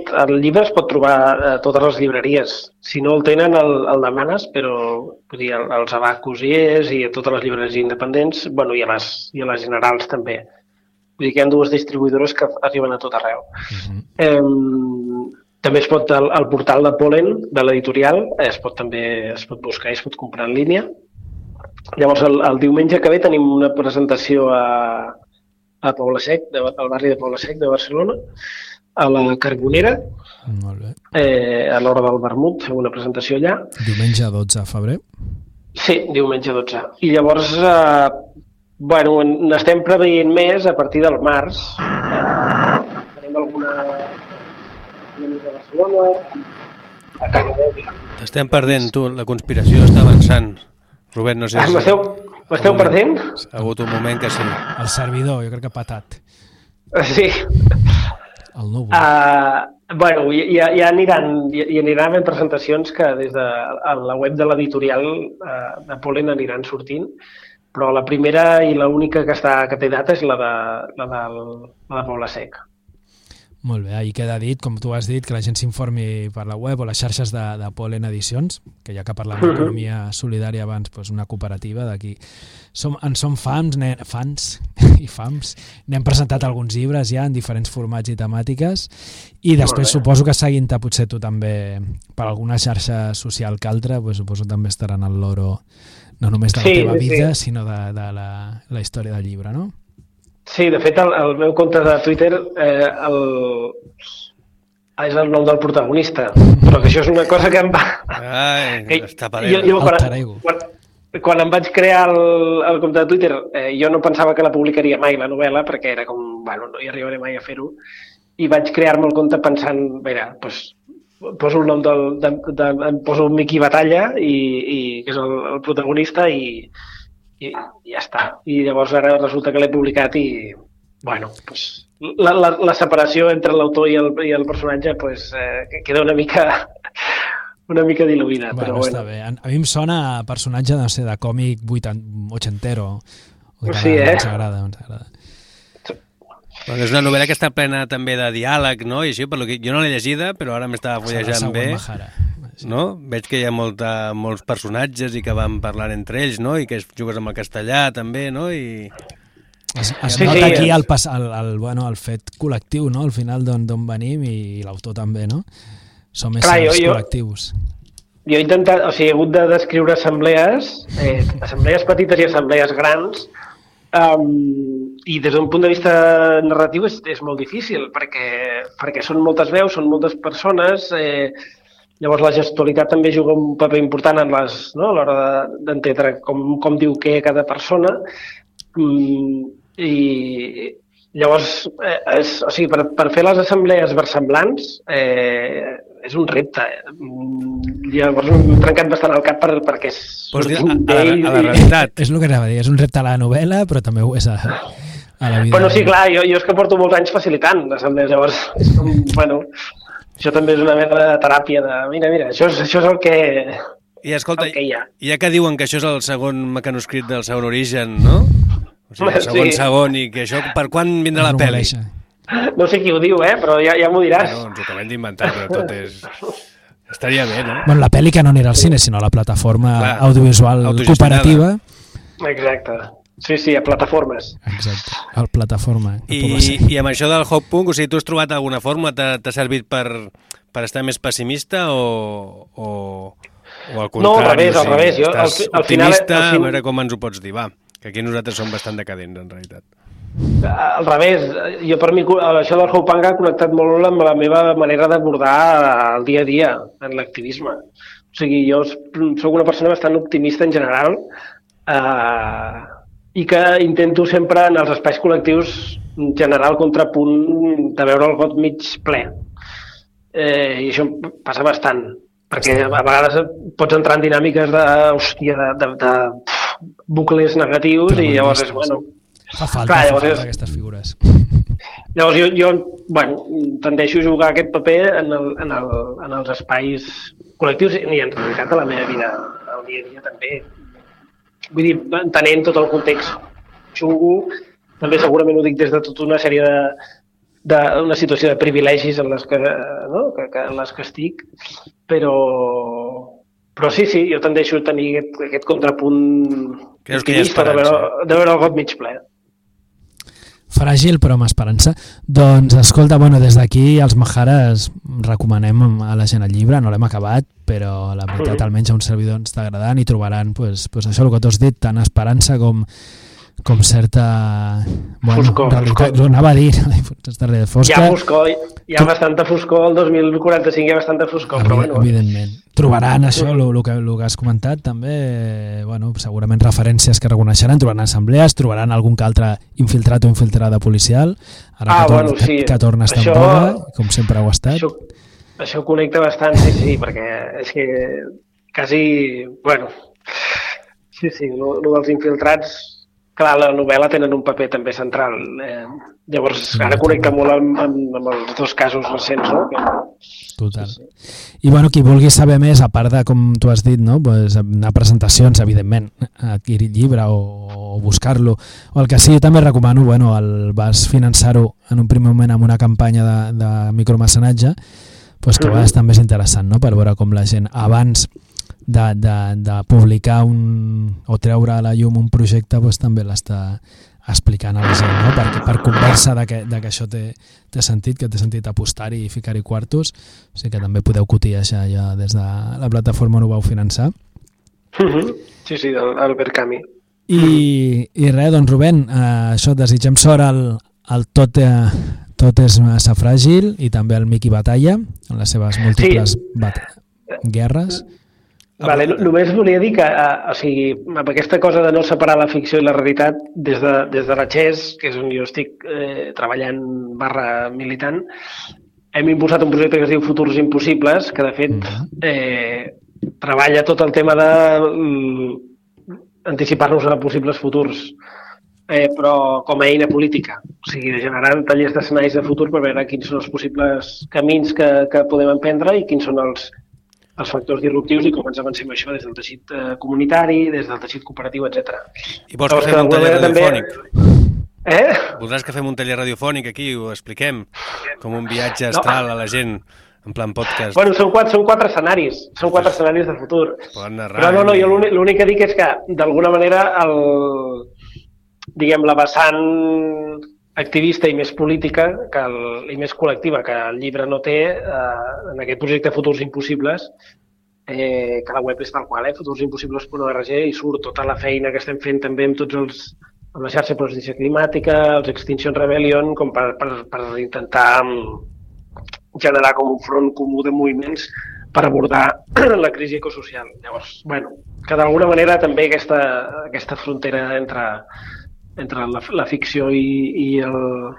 fet, el llibre es pot trobar a totes les llibreries. Si no el tenen, el, el demanes, però vull dir, als Abacus hi és i a totes les llibreries independents, bueno, i a les, i a les generals també. Vull dir que hi ha dues distribuïdores que arriben a tot arreu. Uh-huh. Eh, també es pot, el, el portal de Pol·len, de l'editorial, es pot també es pot buscar i es pot comprar en línia. Llavors, el, el diumenge que ve tenim una presentació a, a Poble Sec, de, al barri de Poble Sec de Barcelona, a la Carbonera, Molt bé. Eh, a l'hora del vermut, fem una presentació allà. Diumenge dotze de febrer. Sí, diumenge dotze. I llavors, eh, bueno, n'estem preveient més a partir del març. Eh, farem alguna... una mica a Barcelona, a Cardedeu. T'estem perdent, tu, la conspiració està avançant. Rubén, no sé si... M'esteu, m'esteu perdent? Ha hagut un moment que sí. El servidor, jo crec que ha patat. Sí. El núvol. Uh, bueno, ja, ja aniran, ja, ja aniran en presentacions que des de la web de l'editorial uh, de Pol·len aniran sortint, però la primera i l'única que, està, que té data és la de, la del, la de Poble Sec. Molt bé, ahir queda dit, com tu has dit, que la gent s'informi per la web o les xarxes de, de Pol·len Edicions, que ja que parlàvem Uh-huh. d'economia solidària abans, doncs una cooperativa d'aquí. Som, en som fans, ne, fans i fams. N'hem presentat alguns llibres ja en diferents formats i temàtiques i després suposo que seguint-te potser tu també per alguna xarxa social que altra, doncs suposo que també estaran al loro no només de la Sí, teva sí, vida, sí. sinó de, de la, la història del llibre, no? Sí, de fet, el, el meu compte de Twitter eh, el, és el nom del protagonista, però que això és una cosa que em va... Ai, que, està jo, parent. jo, quan, Alter ego. quan, quan em vaig crear el, el compte de Twitter, eh, jo no pensava que la publicaria mai, la novel·la, perquè era com, bueno, no hi arribaré mai a fer-ho, i vaig crear-me el compte pensant, mira, doncs, poso el nom del... De, de, em poso Miqui Batalla, i, i, que és el, el protagonista, i... i ja està. I llavors ara resulta que l'he publicat i, bueno, pues, la, la, la separació entre l'autor i, el, i el personatge pues, eh, queda una mica una mica diluïda. Bueno, però bueno. està bé. A mi em sona a personatge, no sé, de còmic ochentero. Sí, eh? Ens agrada, ens agrada. Bueno, és una novel·la que està plena també de diàleg, no? I així, per lo que jo no l'he llegida, però ara m'estava fullejant bé. No? Veig que hi ha molta, molts personatges i que van parlant entre ells, no? I que jugues amb el castellà també, no? I... Es, es sí, nota sí, aquí és... el, pas, el, el, bueno, el fet col·lectiu, no? Al final d'on venim i l'autor també, no? Som Clar, éssers jo, jo... col·lectius. Jo he intentat, o sigui, he hagut de descriure assemblees, eh, assemblees petites i assemblees grans, um, i des d'un punt de vista narratiu és, és molt difícil, perquè, perquè són moltes veus, són moltes persones, eh, llavors la gestualitat també juga un paper important en les, no, a l'hora d'entendre com, com diu què cada persona, mm, i llavors, eh, és, o sigui, per, per fer les assemblees versemblants eh, és un repte. Mm, llavors m'he trencat bastant el cap per, perquè és... Pots dir, a, a, la, a la realitat. És el que anava a dir, és un repte a la novel·la, però també ho és a, a la vida. Bueno, sí, clar, jo, jo és que porto molts anys facilitant assemblees, llavors, és com, bueno... Això també és una mena de teràpia de, mira, mira, això és, això és el que, I escolta, el que hi ha. Ja que diuen que això és el segon mecanoscrit del segon origen, no? O sigui, el segon, Sí. segon, i que això, per quan vindrà la pel·li? No sé qui ho diu, eh? Però ja, ja m'ho diràs. No, ens ho acabem d'inventar, però tot és... Estaria bé, no? Bueno, la pel·li que no anirà al cine, sinó a la plataforma Clar, audiovisual cooperativa. Exacte. Sí, sí, a plataformes. Exacte, a la plataforma. I, I amb això del hop punk, o sigui, tu has trobat alguna forma? T'ha servit per, per estar més pessimista o, o, o al contrari? No, al revés, o sigui, al revés. Jo, estàs al, al final, optimista, al fin... a veure com ens ho pots dir, va. Que aquí nosaltres som bastant decadents, en realitat. Al revés, jo per mi això del hop punk ha connectat molt amb la meva manera d'abordar el dia a dia en l'activisme. O sigui, jo soc una persona bastant optimista en general, eh, i que intento sempre en els espais col·lectius generar el contrapunt de veure el got mig ple. Eh, I això passa bastant, perquè a vegades pots entrar en dinàmiques de, hòstia, de, de, de bucles negatius i llavors és, bueno... Fa falta, clar, fa llavors falta és... aquestes figures. Llavors jo, jo bueno, tendeixo a jugar aquest paper en, el, en, el, en els espais col·lectius i en realitat a la meva vida, al dia a dia també. Vull dir, entenent tot el context xungo, també segurament ho dic des de tota una sèrie de, d'una situació de privilegis en les que, no? que, que, en les que estic, però, però sí, sí, jo tendeixo a tenir aquest, aquest contrapunt optimista de veure, de veure el got mig ple. Fràgil però amb esperança. Doncs escolta, bueno, des d'aquí els Majares recomanem a la gent el llibre, no l'hem acabat, però la veritat almenys a un servidor ens està agradant i trobaran pues, pues això el que tu has dit, tant esperança com com certa bueno, foscor, realitat, foscor. Ho anava a dir fosca. Hi ha foscor, hi ha bastanta foscor, el dos mil quaranta-cinc hi ha bastanta foscor, però bueno. Evidentment. Trobaran això, el, el, que, el que has comentat, també, bueno, segurament referències que reconeixeran, trobaran assemblees, trobaran algun que altre infiltrat o infiltrada policial, ara ah, que, bueno, tor sí. que, que torna a estar això, en boga, com sempre ho ha estat. Això, això connecta bastant, sí, sí, perquè és que quasi, bueno, sí, sí, el dels infiltrats, clar, la novel·la tenen un paper també central. Eh, llavors, sí, ara connecta molt amb, amb, amb els dos casos recents, no? Que... Total. Sí, sí. I bueno, qui vulgui saber més, a part de, com tu has dit, no? Pues, anar a presentacions, evidentment, adquirir llibre o, o buscar-lo, o el que sí, també recomano, bueno, el vas finançar-ho en un primer moment amb una campanya de, de micromecenatge, pues, que a vegades també és interessant, no? Per veure com la gent, abans De, de, de publicar un, o treure a la llum un projecte, doncs, també l'està explicant a la gent, no? per, per conversa de que, de que això té, té sentit, que té sentit apostar-hi i ficar-hi quartos, o sigui que també podeu cotillar ja des de la plataforma on ho vau finançar. Mm-hmm. Sí, sí, Albert Camus. I, i res, doncs Rubén, eh, això, desitgem sort al, al tot, eh, tot és massa fràgil i també al Miqui Batalla, en les seves múltiples sí. guerres. Vale, només volia dir que uh, o sigui, amb aquesta cosa de no separar la ficció i la realitat, des de, des de la Xes, que és on jo estic eh, treballant barra militant, hem impulsat un projecte que es diu Futurs Impossibles, que de fet eh, treballa tot el tema de mm, anticipar-nos a possibles futurs, eh, però com a eina política, o sigui, de generar tallers d'escenaris de futur per veure quins són els possibles camins que, que podem emprendre i quins són els els factors disruptius i com ens avancem això des del teixit eh, comunitari, des del teixit cooperatiu, etcètera. I vols que fem un taller radiofònic? També... Eh? Voldràs que fem un taller radiofònic aquí i ho expliquem? Com un viatge astral no. a la gent, en plan podcast. Bueno, són quatre, són quatre escenaris, són quatre escenaris de futur. Narrar, però no, no, jo l'únic que dic és que, d'alguna manera, el, diguem, la vessant activista i més política que el, i més col·lectiva que el llibre no té eh, en aquest projecte Futurs Impossibles, eh, que la web és tal qual, eh, futurs impossibles punt org, i surt tota la feina que estem fent també amb tots els amb la xarxa per la climàtica, els Extinction Rebellion, com per, per, per intentar generar com un front comú de moviments per abordar la crisi ecosocial. Llavors, bueno, que d'alguna manera també aquesta, aquesta frontera entre entre la, la ficció i, i, el,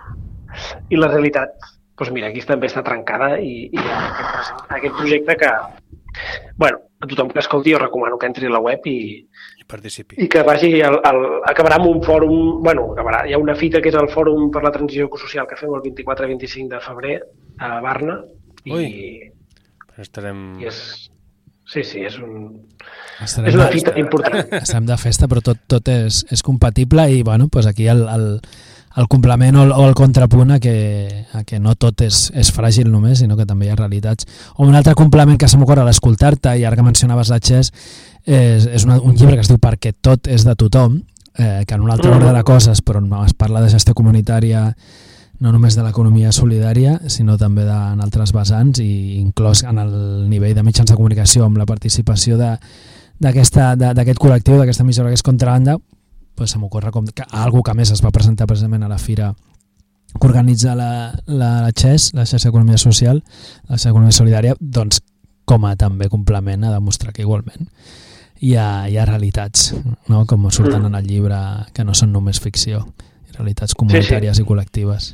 i la realitat, doncs mira, aquí també està trencada i, i aquest, aquest projecte que, bueno, a tothom que escolti jo recomano que entri a la web i, I participi. I que vagi, al, al, acabarà amb un fòrum, bueno, acabarà, hi ha una fita que és el Fòrum per la Transició Ecosocial que fem el vint-i-quatre i vint-i-cinc de febrer a Barna. I, Ui, estarem... I és... Sí, sí, és, un... estarem és una de, fita important. Estem de festa, però tot, tot és, és compatible i bueno, pues aquí el, el, el complement o el, o el contrapunt a que, a que no tot és, és fràgil només, sinó que també hi ha realitats. O un altre complement que se m'ocorre a l'escoltar-te, i ara que mencionaves la Xes, és, és una, un llibre que es diu Perquè tot és de tothom, eh, que en un altre ordre de coses, però es parla de gestió comunitària, no només de l'economia solidària, sinó també en altres vessants i inclòs en el nivell de mitjans de comunicació amb la participació d'aquest col·lectiu, d'aquesta emissora que és Contrabanda, pues se m'ocorre com que algú que més es va presentar precisament a la fira que organitza la, la, la Xes, la xarxa d'economia social, la xarxa d'economia solidària, doncs com a també complement a demostrar que igualment hi ha, hi ha realitats, no? Com surten en el llibre, que no són només ficció, realitats comunitàries sí, sí. i col·lectives.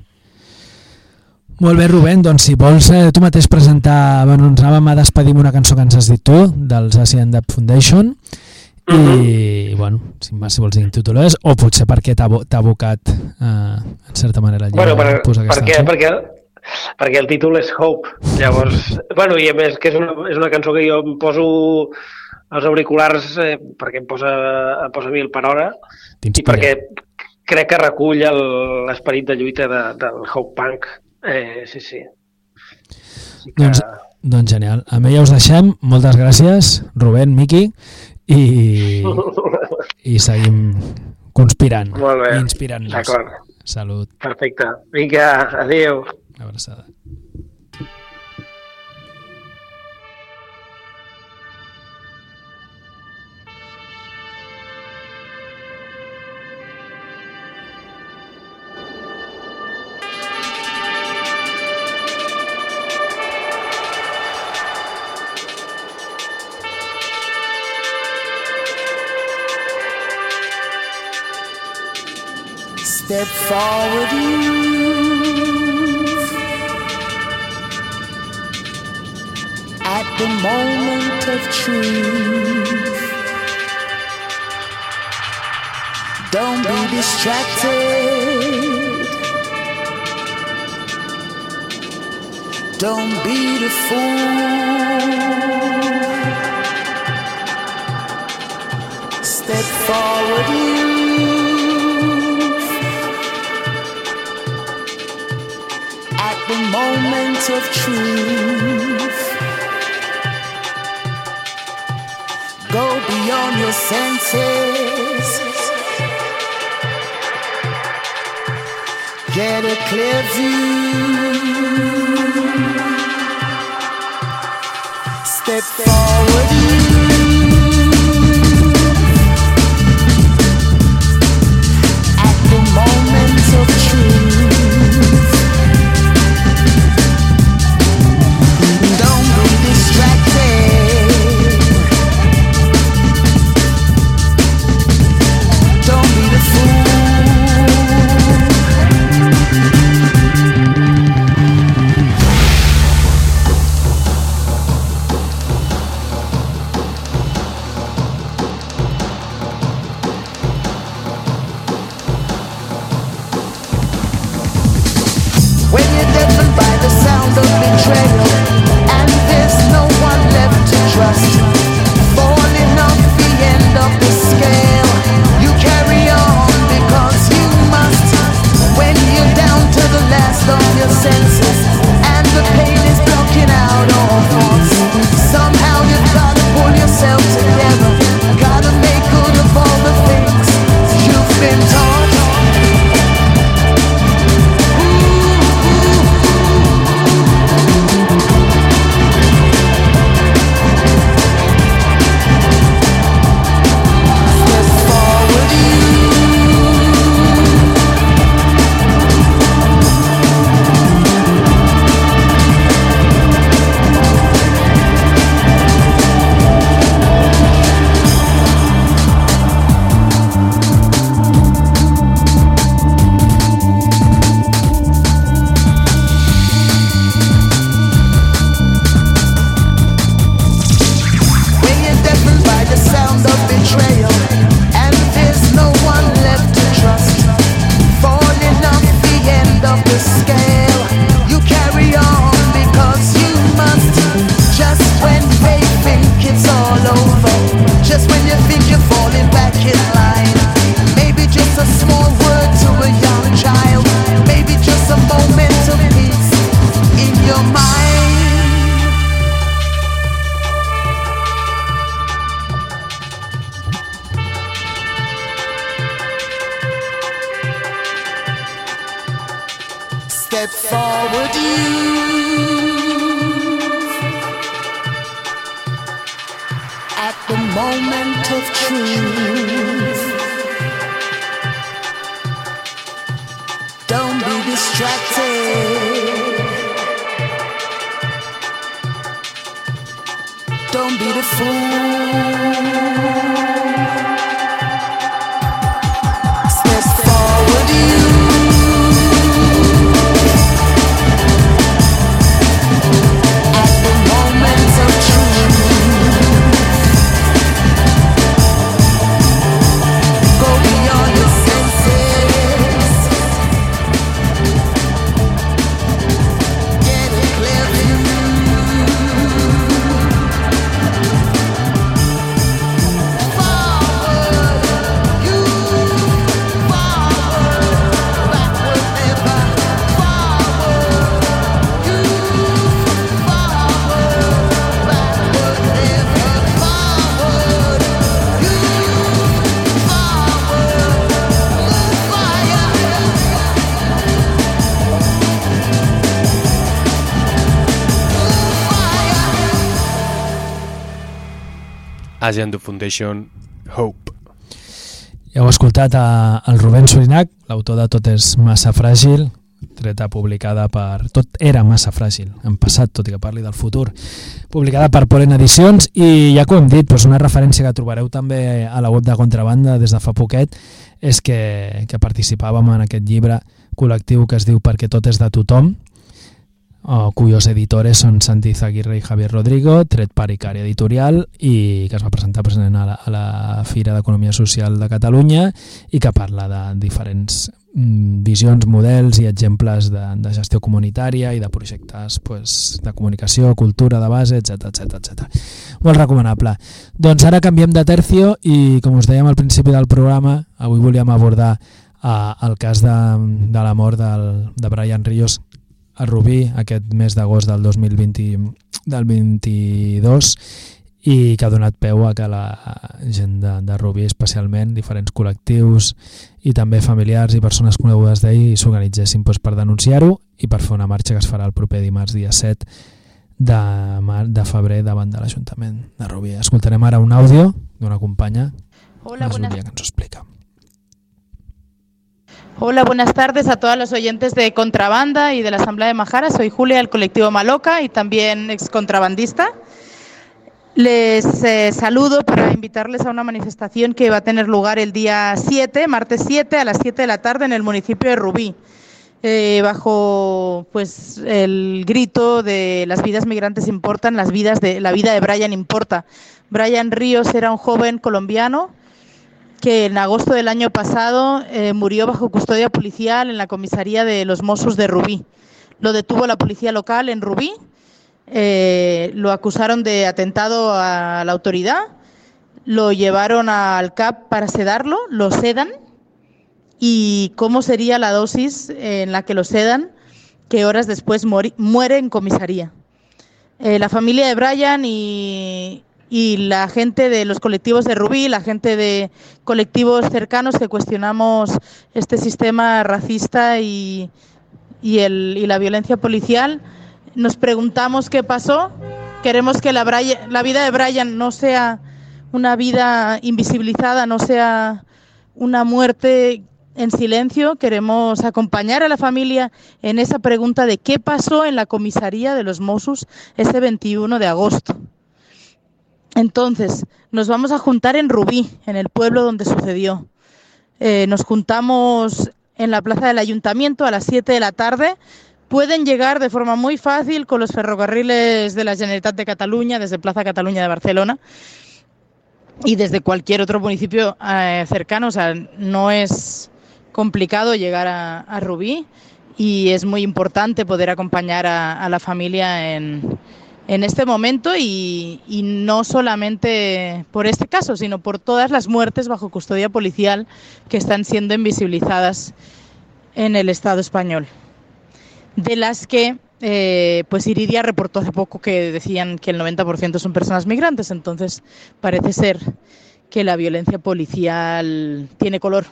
Molt bé, Rubén, doncs si vols eh, tu mateix presentar, bueno, ens anàvem a despedir amb una cançó que ens has dit tu, dels Asian Debt Foundation, i, uh-huh. bueno, si, si vols dir quin títol és, o potser perquè t'ha abocat, eh, en certa manera, el llibre. Bueno, per, perquè, perquè, perquè el títol és Hope, llavors, bueno, i a més que és una, és una cançó que jo em poso els auriculars eh, perquè em posa, em posa mil per hora, i perquè crec que recull l'esperit de lluita de, del Hope Punk Eh, sí, sí. sí que... doncs, doncs genial. Amb ella us deixem. Moltes gràcies, Rubén, Miqui, i, i seguim conspirant i inspirant-nos. D'acord. Salut. Perfecte. Vinga, adéu. Una abraçada. Step forward, youth, at the moment of truth. Don't be distracted. Don't be the fool. Step forward, youth. The moment of truth. Go beyond your senses. Get a clear view. Step forward, at the moment of truth. Step forward, youth, at the moment of truth. Don't be distracted. Don't be the fool. Step forward, you. Asian Foundation Hope. Ja heu escoltat a, el Rubén Sorinac, l'autor de Tot és massa fràgil, treta publicada per... Tot era massa fràgil, en passat, tot i que parli del futur, publicada per Polen Edicions, i ja que ho hem dit, doncs una referència que trobareu també a la web de Contrabanda des de fa poquet és que, que participàvem en aquest llibre col·lectiu que es diu Perquè tot és de tothom, o, cuyos editores són Santi Izaguirre i Javier Rodrigo, tret per Icari Editorial, i que es va presentar present a la, a la Fira d'Economia Social de Catalunya i que parla de diferents mm, visions, models i exemples de, de gestió comunitària i de projectes pues, de comunicació, cultura de base, etcètera etcètera etcètera. Molt recomanable. Doncs ara canviem de tercio i, com us dèiem al principi del programa, avui volíem abordar uh, el cas de, de la mort del, de Brian Ríos a Rubí aquest mes d'agost del dos mil vint, del vint-i-dos, i que ha donat peu a que la gent de, de Rubí, especialment diferents col·lectius i també familiars i persones conegudes d'ell, s'organitzessin doncs, per denunciar-ho i per fer una marxa que es farà el proper dimarts dia set de, mar, de febrer davant de l'Ajuntament de Rubí. Escoltarem ara un àudio d'una companya, Hola, la Júlia, buenas... que ens ho explica. Hola, buenas tardes a todos los oyentes de Contrabanda y de la Asamblea de Majara. Soy Julia del colectivo Maloca y también ex contrabandista. Les eh, saludo para invitarles a una manifestación que va a tener lugar el día siete, martes siete, a las siete de la tarde en el municipio de Rubí, eh, bajo pues el grito de las vidas migrantes importan, las vidas de la vida de Brian importa. Brian Ríos era un joven colombiano que en agosto del año pasado eh, murió bajo custodia policial en la comisaría de los Mossos de Rubí. Lo detuvo la policía local en Rubí, eh, lo acusaron de atentado a la autoridad, lo llevaron al C A P para sedarlo, lo sedan, y cómo sería la dosis en la que lo sedan, que horas después muere, muere en comisaría. Eh, la familia de Brian y... y la gente de los colectivos de Rubí, la gente de colectivos cercanos que cuestionamos este sistema racista y, y, el, y la violencia policial, nos preguntamos qué pasó. Queremos que la, Brian, la vida de Brian no sea una vida invisibilizada, no sea una muerte en silencio. Queremos acompañar a la familia en esa pregunta de qué pasó en la comisaría de los Mossos ese veintiuno de agosto. Entonces, nos vamos a juntar en Rubí, en el pueblo donde sucedió. Eh, nos juntamos en la plaza del Ayuntamiento a las siete de la tarde. Pueden llegar de forma muy fácil con los ferrocarriles de la Generalitat de Cataluña, desde Plaza Cataluña de Barcelona y desde cualquier otro municipio eh, cercano. O sea, no es complicado llegar a, a Rubí y es muy importante poder acompañar a, a la familia en... en este momento y, y no solamente por este caso, sino por todas las muertes bajo custodia policial que están siendo invisibilizadas en el Estado español. De las que, eh, pues Iridia reportó hace poco que decían que el noventa por ciento son personas migrantes, entonces parece ser que la violencia policial tiene color.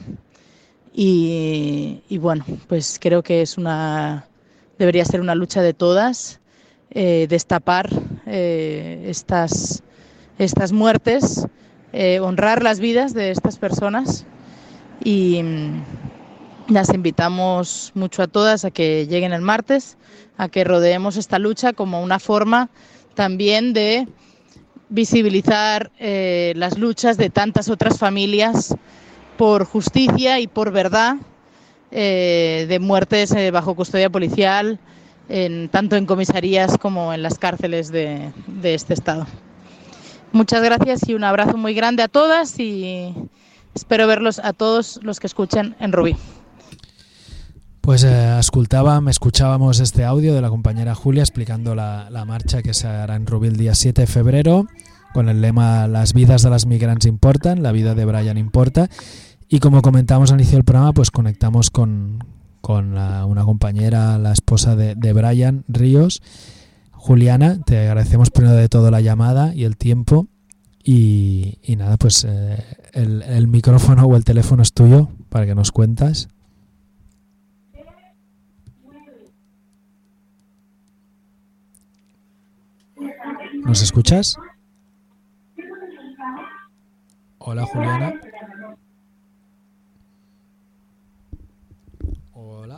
Y, y bueno, pues creo que es una, debería ser una lucha de todas. Eh, destapar eh, estas, estas muertes, eh, honrar las vidas de estas personas y mm, las invitamos mucho a todas a que lleguen el martes, a que rodeemos esta lucha como una forma también de visibilizar eh, las luchas de tantas otras familias por justicia y por verdad, eh, de muertes eh, bajo custodia policial, En, tanto en comisarías como en las cárceles de, de este estado. Muchas gracias y un abrazo muy grande a todas y espero verlos a todos los que escuchen en Rubí. Pues eh, escoltàvem, escuchábamos este audio de la compañera Julia explicando la, la marcha que se hará en Rubí el día siete de febrero con el lema Las vidas de las migrants importan, la vida de Brian importa, y como comentábamos al inicio del programa, pues conectamos con con la, una compañera, la esposa de, de Brian Ríos. Juliana, te agradecemos primero de todo la llamada y el tiempo y, y nada, pues eh, el, el micrófono o el teléfono es tuyo para que nos cuentas. ¿Nos escuchas? Hola, Juliana. Hola.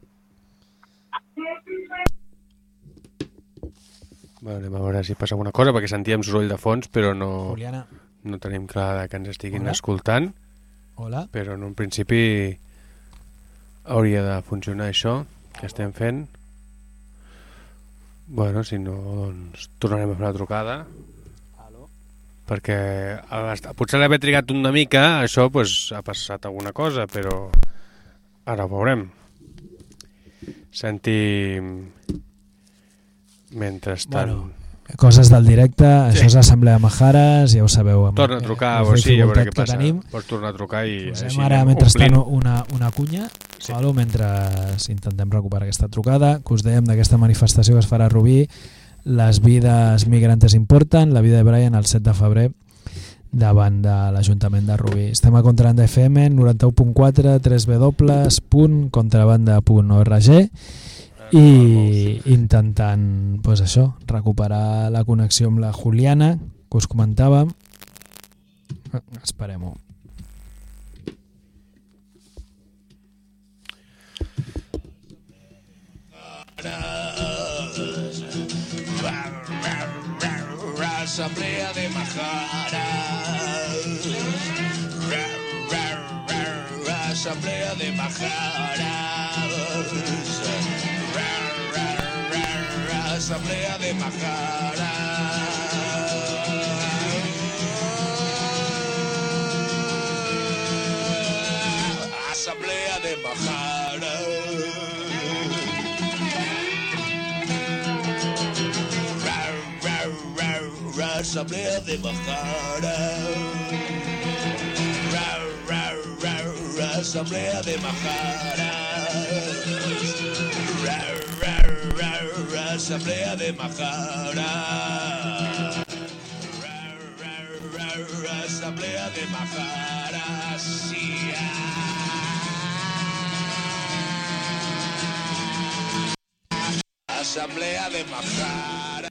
Bueno, anem a veure si passa alguna cosa, perquè sentíem soroll de fons, però no, Juliana. no tenim clar que ens estiguin Hola. escoltant. Hola. Però en un principi hauria de funcionar això que estem fent. Bueno, si no, doncs tornarem a fer la trucada. Aló. Perquè potser l'haver trigat una mica, això pues, ha passat alguna cosa, però ara ho veurem. Sentim... Mentrestant... Bueno, coses del directe, sí. Això és Assemblea Majares, ja ho sabeu. Amb, torna a trucar, eh, o sí, a veure què que passa. tenim. Pots tornar a trucar i... Posem ara, mentrestant, omplint. una, una cunya, Sí. vale, mentre intentem recuperar aquesta trucada, que us dèiem d'aquesta manifestació que es farà a Rubí. Les vides migrantes importen, la vida de Brian el set de febrer davant de l'Ajuntament de Rubí. Estem a Contrabanda F M, noranta-u punt quatre, w w w punt contrabanda punt org, i intentant pues això, recuperar la connexió amb la Juliana que us comentàvem. Esperem-ho. Asamblea de Majaras, Asamblea de Majaras, Asamblea de Majaras, Asamblea de Majaras, Asamblea de Majaras, Asamblea de Majaras, Asamblea de Majaras, Asamblea de Majaras, sí. Asamblea de Majaras.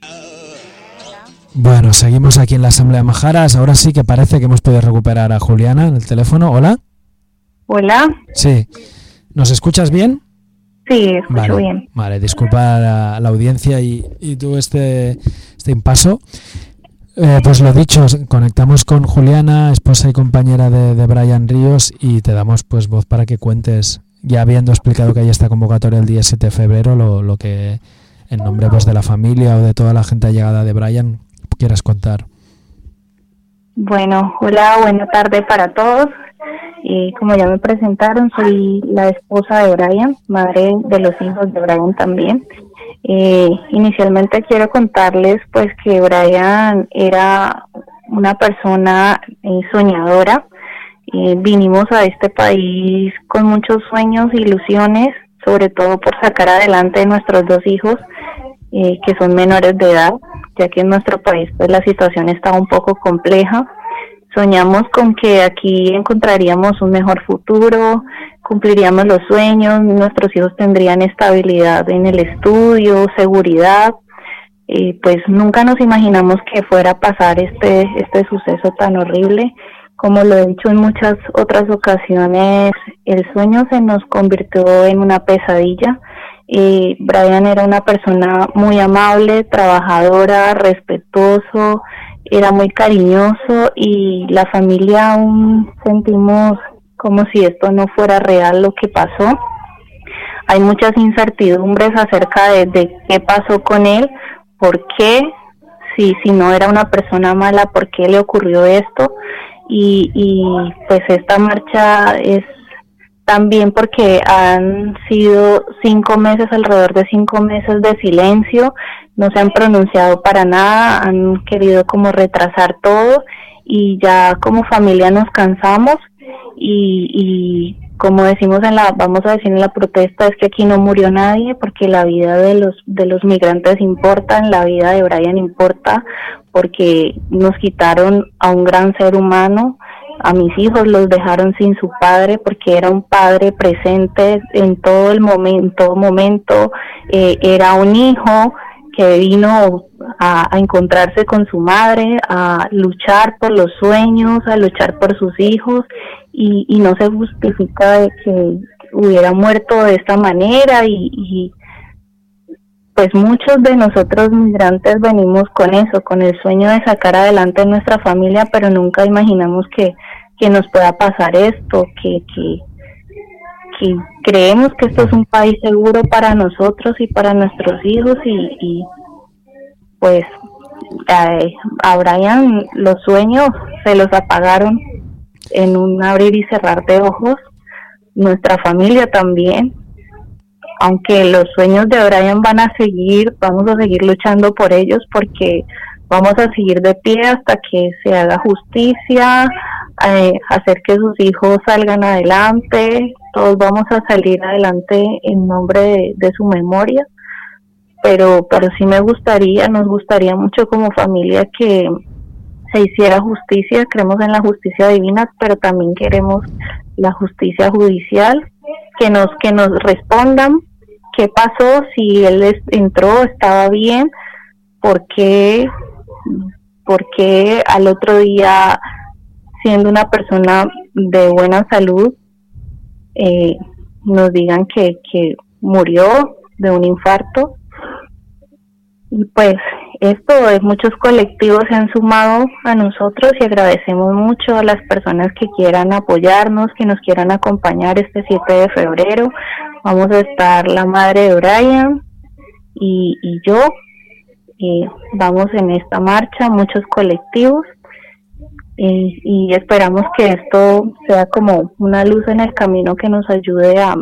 Bueno, seguimos aquí en la Asamblea Majaras. Ahora sí que parece que hemos podido recuperar a Juliana en el teléfono. ¿Hola? Hola. Sí. ¿Nos escuchas bien? Sí, escucho vale, bien. Vale, disculpa a la, la audiencia y, y tú este, este impaso. Eh, pues lo dicho, conectamos con Juliana, esposa y compañera de, de Brian Ríos, y te damos pues voz para que cuentes, ya habiendo explicado que hay esta convocatoria el día siete de febrero, lo, lo que en nombre pues de la familia o de toda la gente allegada de Brian quieras contar. Bueno, hola, buena tarde para todos. Y como ya me presentaron, soy la esposa de Brian, madre de los hijos de Brian también. Eh, inicialmente quiero contarles pues que Brian era una persona eh, soñadora. Eh, vinimos a este país con muchos sueños e ilusiones, sobre todo por sacar adelante a nuestros dos hijos, eh, que son menores de edad, ya que en nuestro país pues la situación está un poco compleja. Soñamos con que aquí encontraríamos un mejor futuro, cumpliríamos los sueños, nuestros hijos tendrían estabilidad en el estudio, seguridad, y pues nunca nos imaginamos que fuera a pasar este, este suceso tan horrible. Como lo he dicho en muchas otras ocasiones, el sueño se nos convirtió en una pesadilla. Y Brian era una persona muy amable, trabajadora, respetuoso, era muy cariñoso, y la familia aún sentimos como si esto no fuera real lo que pasó. Hay muchas incertidumbres acerca de, de qué pasó con él, por qué, si, si no era una persona mala, por qué le ocurrió esto, y, y pues esta marcha es también porque han sido cinco meses, alrededor de cinco meses de silencio, no se han pronunciado para nada, han querido como retrasar todo, y ya como familia nos cansamos, y, y como decimos en la, vamos a decir en la protesta, es que aquí no murió nadie, porque la vida de los, de los migrantes importa, la vida de Brian importa, porque nos quitaron a un gran ser humano. A mis hijos los dejaron sin su padre, porque era un padre presente en todo el momento, todo momento. Eh, era un hijo que que vino a, a encontrarse con su madre, a luchar por los sueños, a luchar por sus hijos, y, y no se justifica de que hubiera muerto de esta manera, y, y pues muchos de nosotros migrantes venimos con eso, con el sueño de sacar adelante nuestra familia, pero nunca imaginamos que, que nos pueda pasar esto, que, que, que creemos que esto es un país seguro para nosotros y para nuestros hijos, y, y pues a, a Brian los sueños se los apagaron en un abrir y cerrar de ojos, nuestra familia también. Aunque los sueños de Brian van a seguir, vamos a seguir luchando por ellos, porque vamos a seguir de pie hasta que se haga justicia, eh, hacer que sus hijos salgan adelante, todos vamos a salir adelante en nombre de, de su memoria, pero, pero sí me gustaría, nos gustaría mucho como familia que se hiciera justicia. Creemos en la justicia divina, pero también queremos la justicia judicial, que nos, que nos respondan qué pasó, si él entró, estaba bien, por qué, por qué al otro día, siendo una persona de buena salud, eh, nos digan que, que murió de un infarto. Y pues esto es, muchos colectivos se han sumado a nosotros, y agradecemos mucho a las personas que quieran apoyarnos, que nos quieran acompañar este siete de febrero. Vamos a estar la madre de Brian y, y yo, y vamos en esta marcha, muchos colectivos, y, y esperamos que esto sea como una luz en el camino que nos ayude a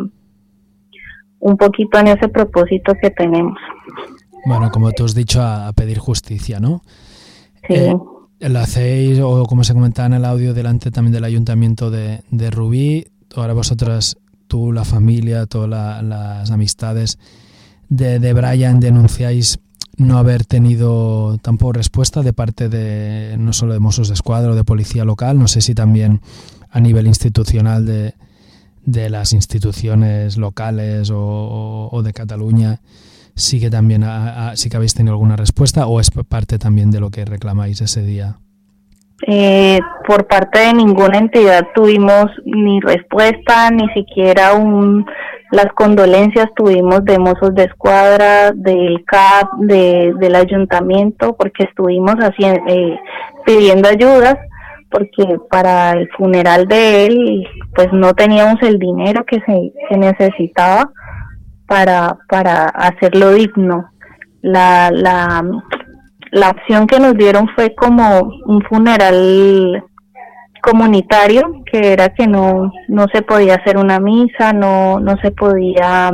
un poquito en ese propósito que tenemos. Bueno, como tú has dicho, a, a pedir justicia, ¿no? Sí. Eh, lo hacéis, o como se comentaba en el audio, delante también del Ayuntamiento de, de Rubí. Ahora vosotras, tú, la familia, todas la, las amistades de, de Brian, denunciáis no haber tenido tampoco respuesta de parte de, no solo de Mossos d'Esquadra o de policía local, no sé si también a nivel institucional de, de las instituciones locales o, o de Cataluña, sí que también a, a, sí que habéis tenido alguna respuesta, o es parte también de lo que reclamáis ese día. Eh, por parte de ninguna entidad tuvimos ni respuesta, ni siquiera un, las condolencias tuvimos de Mossos d'Esquadra, del C A P, de, del ayuntamiento, porque estuvimos haciendo, eh, pidiendo ayudas, porque para el funeral de él pues no teníamos el dinero que se, se necesitaba para para hacerlo digno. La la la opción que nos dieron fue como un funeral comunitario, que era que no no se podía hacer una misa, no no se podía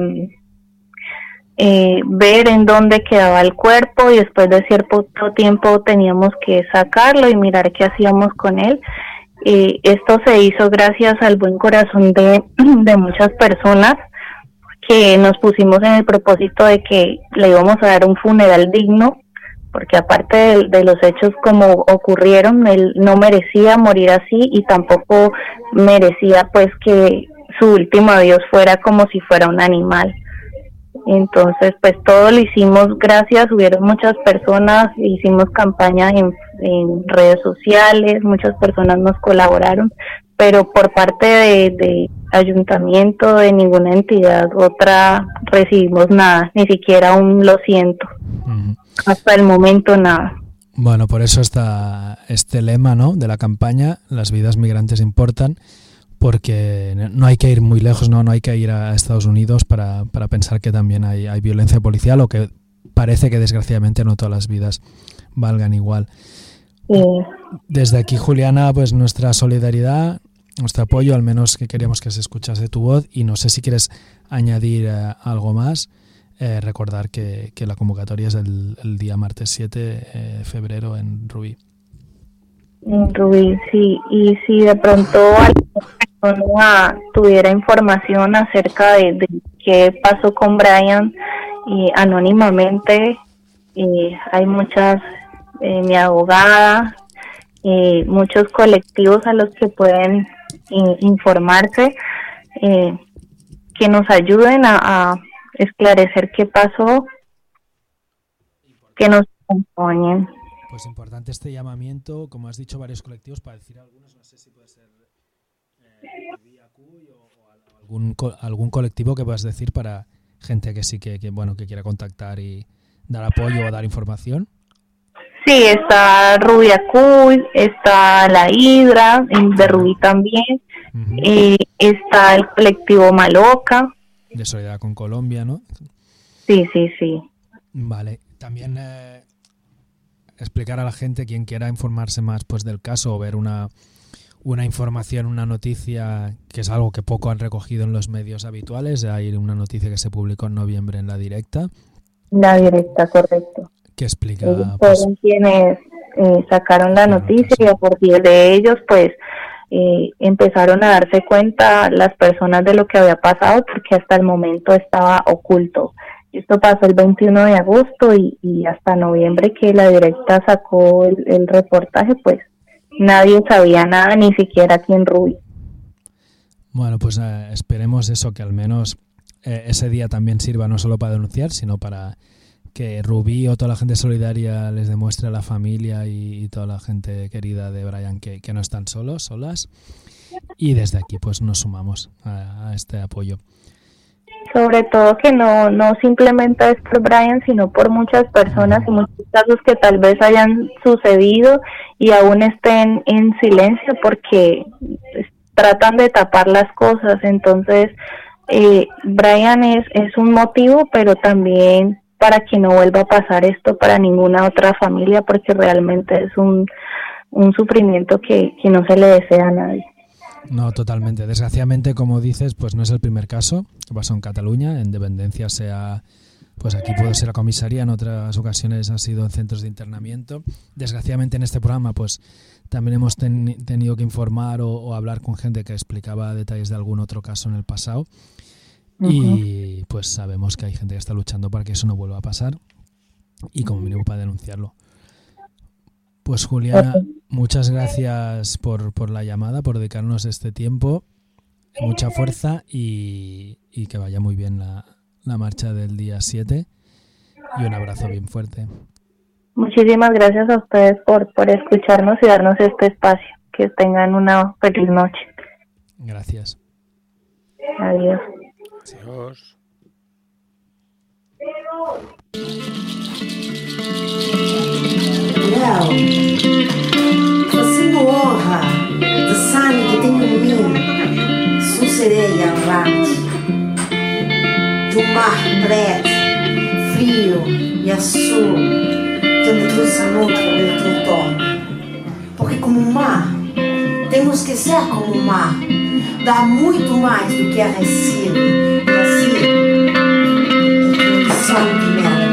eh, ver en dónde quedaba el cuerpo, y después de cierto tiempo teníamos que sacarlo y mirar qué hacíamos con él. Eh, esto se hizo gracias al buen corazón de, de muchas personas, que nos pusimos en el propósito de que le íbamos a dar un funeral digno, porque aparte de, de los hechos como ocurrieron, él no merecía morir así, y tampoco merecía pues que su último adiós fuera como si fuera un animal. Entonces pues todo lo hicimos gracias, hubieron muchas personas, hicimos campañas en, en redes sociales, muchas personas nos colaboraron, pero por parte de, de ayuntamiento, de ninguna entidad otra recibimos nada, ni siquiera un lo siento. Uh-huh. Hasta el momento nada. Bueno, por eso está este lema, ¿no?, de la campaña, las vidas migrantes importan, porque no hay que ir muy lejos, no no hay que ir a Estados Unidos para, para pensar que también hay, hay violencia policial, o que parece que desgraciadamente no todas las vidas valgan igual. Sí. Desde aquí, Juliana, pues nuestra solidaridad, nuestro apoyo, al menos que queríamos que se escuchase tu voz, y no sé si quieres añadir eh, algo más. Eh, recordar que, que la convocatoria es el, el día martes siete de febrero en Rubí. En Rubí, sí, y si de pronto alguna persona tuviera información acerca de, de qué pasó con Brian, y anónimamente, y hay muchas, eh, mi abogada, eh, muchos colectivos a los que pueden in, informarse, eh, que nos ayuden a, a esclarecer qué pasó. que nos acompañen. Pues importante este llamamiento, como has dicho, varios colectivos, para decir algunos, no sé si puede ser eh, Vía Cuy o, o algún, co- algún colectivo que puedas decir para gente que sí que, que, bueno, que quiera contactar y dar apoyo o dar información. Sí, está Rubia Cuy, está La Hidra, de Rubí también, Uh-huh. eh, está el colectivo Maloca. De solidaridad con Colombia, ¿no? Sí, sí, sí. Vale. También eh, explicar a la gente, quien quiera informarse más pues del caso o ver una, una información, una noticia, que es algo que poco han recogido en los medios habituales. Hay una noticia que se publicó en noviembre en La Directa, La Directa, correcto. que explica Ellos pues, fueron quienes eh, sacaron la la noticia noticia. y a partir de ellos, pues, eh, empezaron a darse cuenta las personas de lo que había pasado, porque hasta el momento estaba oculto. Esto pasó el veintiuno de agosto y, y hasta noviembre que La Directa sacó el, el reportaje, pues nadie sabía nada, ni siquiera aquí en Rubí. Bueno, pues eh, esperemos eso, que al menos eh, ese día también sirva no solo para denunciar, sino para que Rubí o toda la gente solidaria les demuestre a la familia y, y toda la gente querida de Brian que, que no están solos, solas. Y desde aquí pues nos sumamos a, a este apoyo. Sobre todo que no no simplemente es por Brian, sino por muchas personas y muchos casos que tal vez hayan sucedido y aún estén en silencio porque pues, tratan de tapar las cosas. Entonces, eh, Brian es, es un motivo, pero también para que no vuelva a pasar esto para ninguna otra familia, porque realmente es un, un sufrimiento que, que no se le desea a nadie. No, totalmente. Desgraciadamente, como dices, pues no es el primer caso que pasó en Cataluña. En dependencia sea, pues aquí puede ser la comisaría, en otras ocasiones ha sido en centros de internamiento. Desgraciadamente en este programa, pues también hemos ten, tenido que informar o, o hablar con gente que explicaba detalles de algún otro caso en el pasado. Uh-huh. Y pues sabemos que hay gente que está luchando para que eso no vuelva a pasar y como mínimo para denunciarlo. Pues Juliana, muchas gracias por, por la llamada, por dedicarnos este tiempo, mucha fuerza y, y que vaya muy bien la, la marcha del día siete y un abrazo bien fuerte. Muchísimas gracias a ustedes por, por escucharnos y darnos este espacio. Que tengan una feliz noche. Gracias. Adiós. Adiós. Léo, fazendo honra do sangue que tem em mim, sou sereia errante, do mar preto, frio e azul, que me trouxe a noite do outono. Porque como o mar, temos que ser como o mar, dar muito mais do que é recibo, e assim, é condição de merda.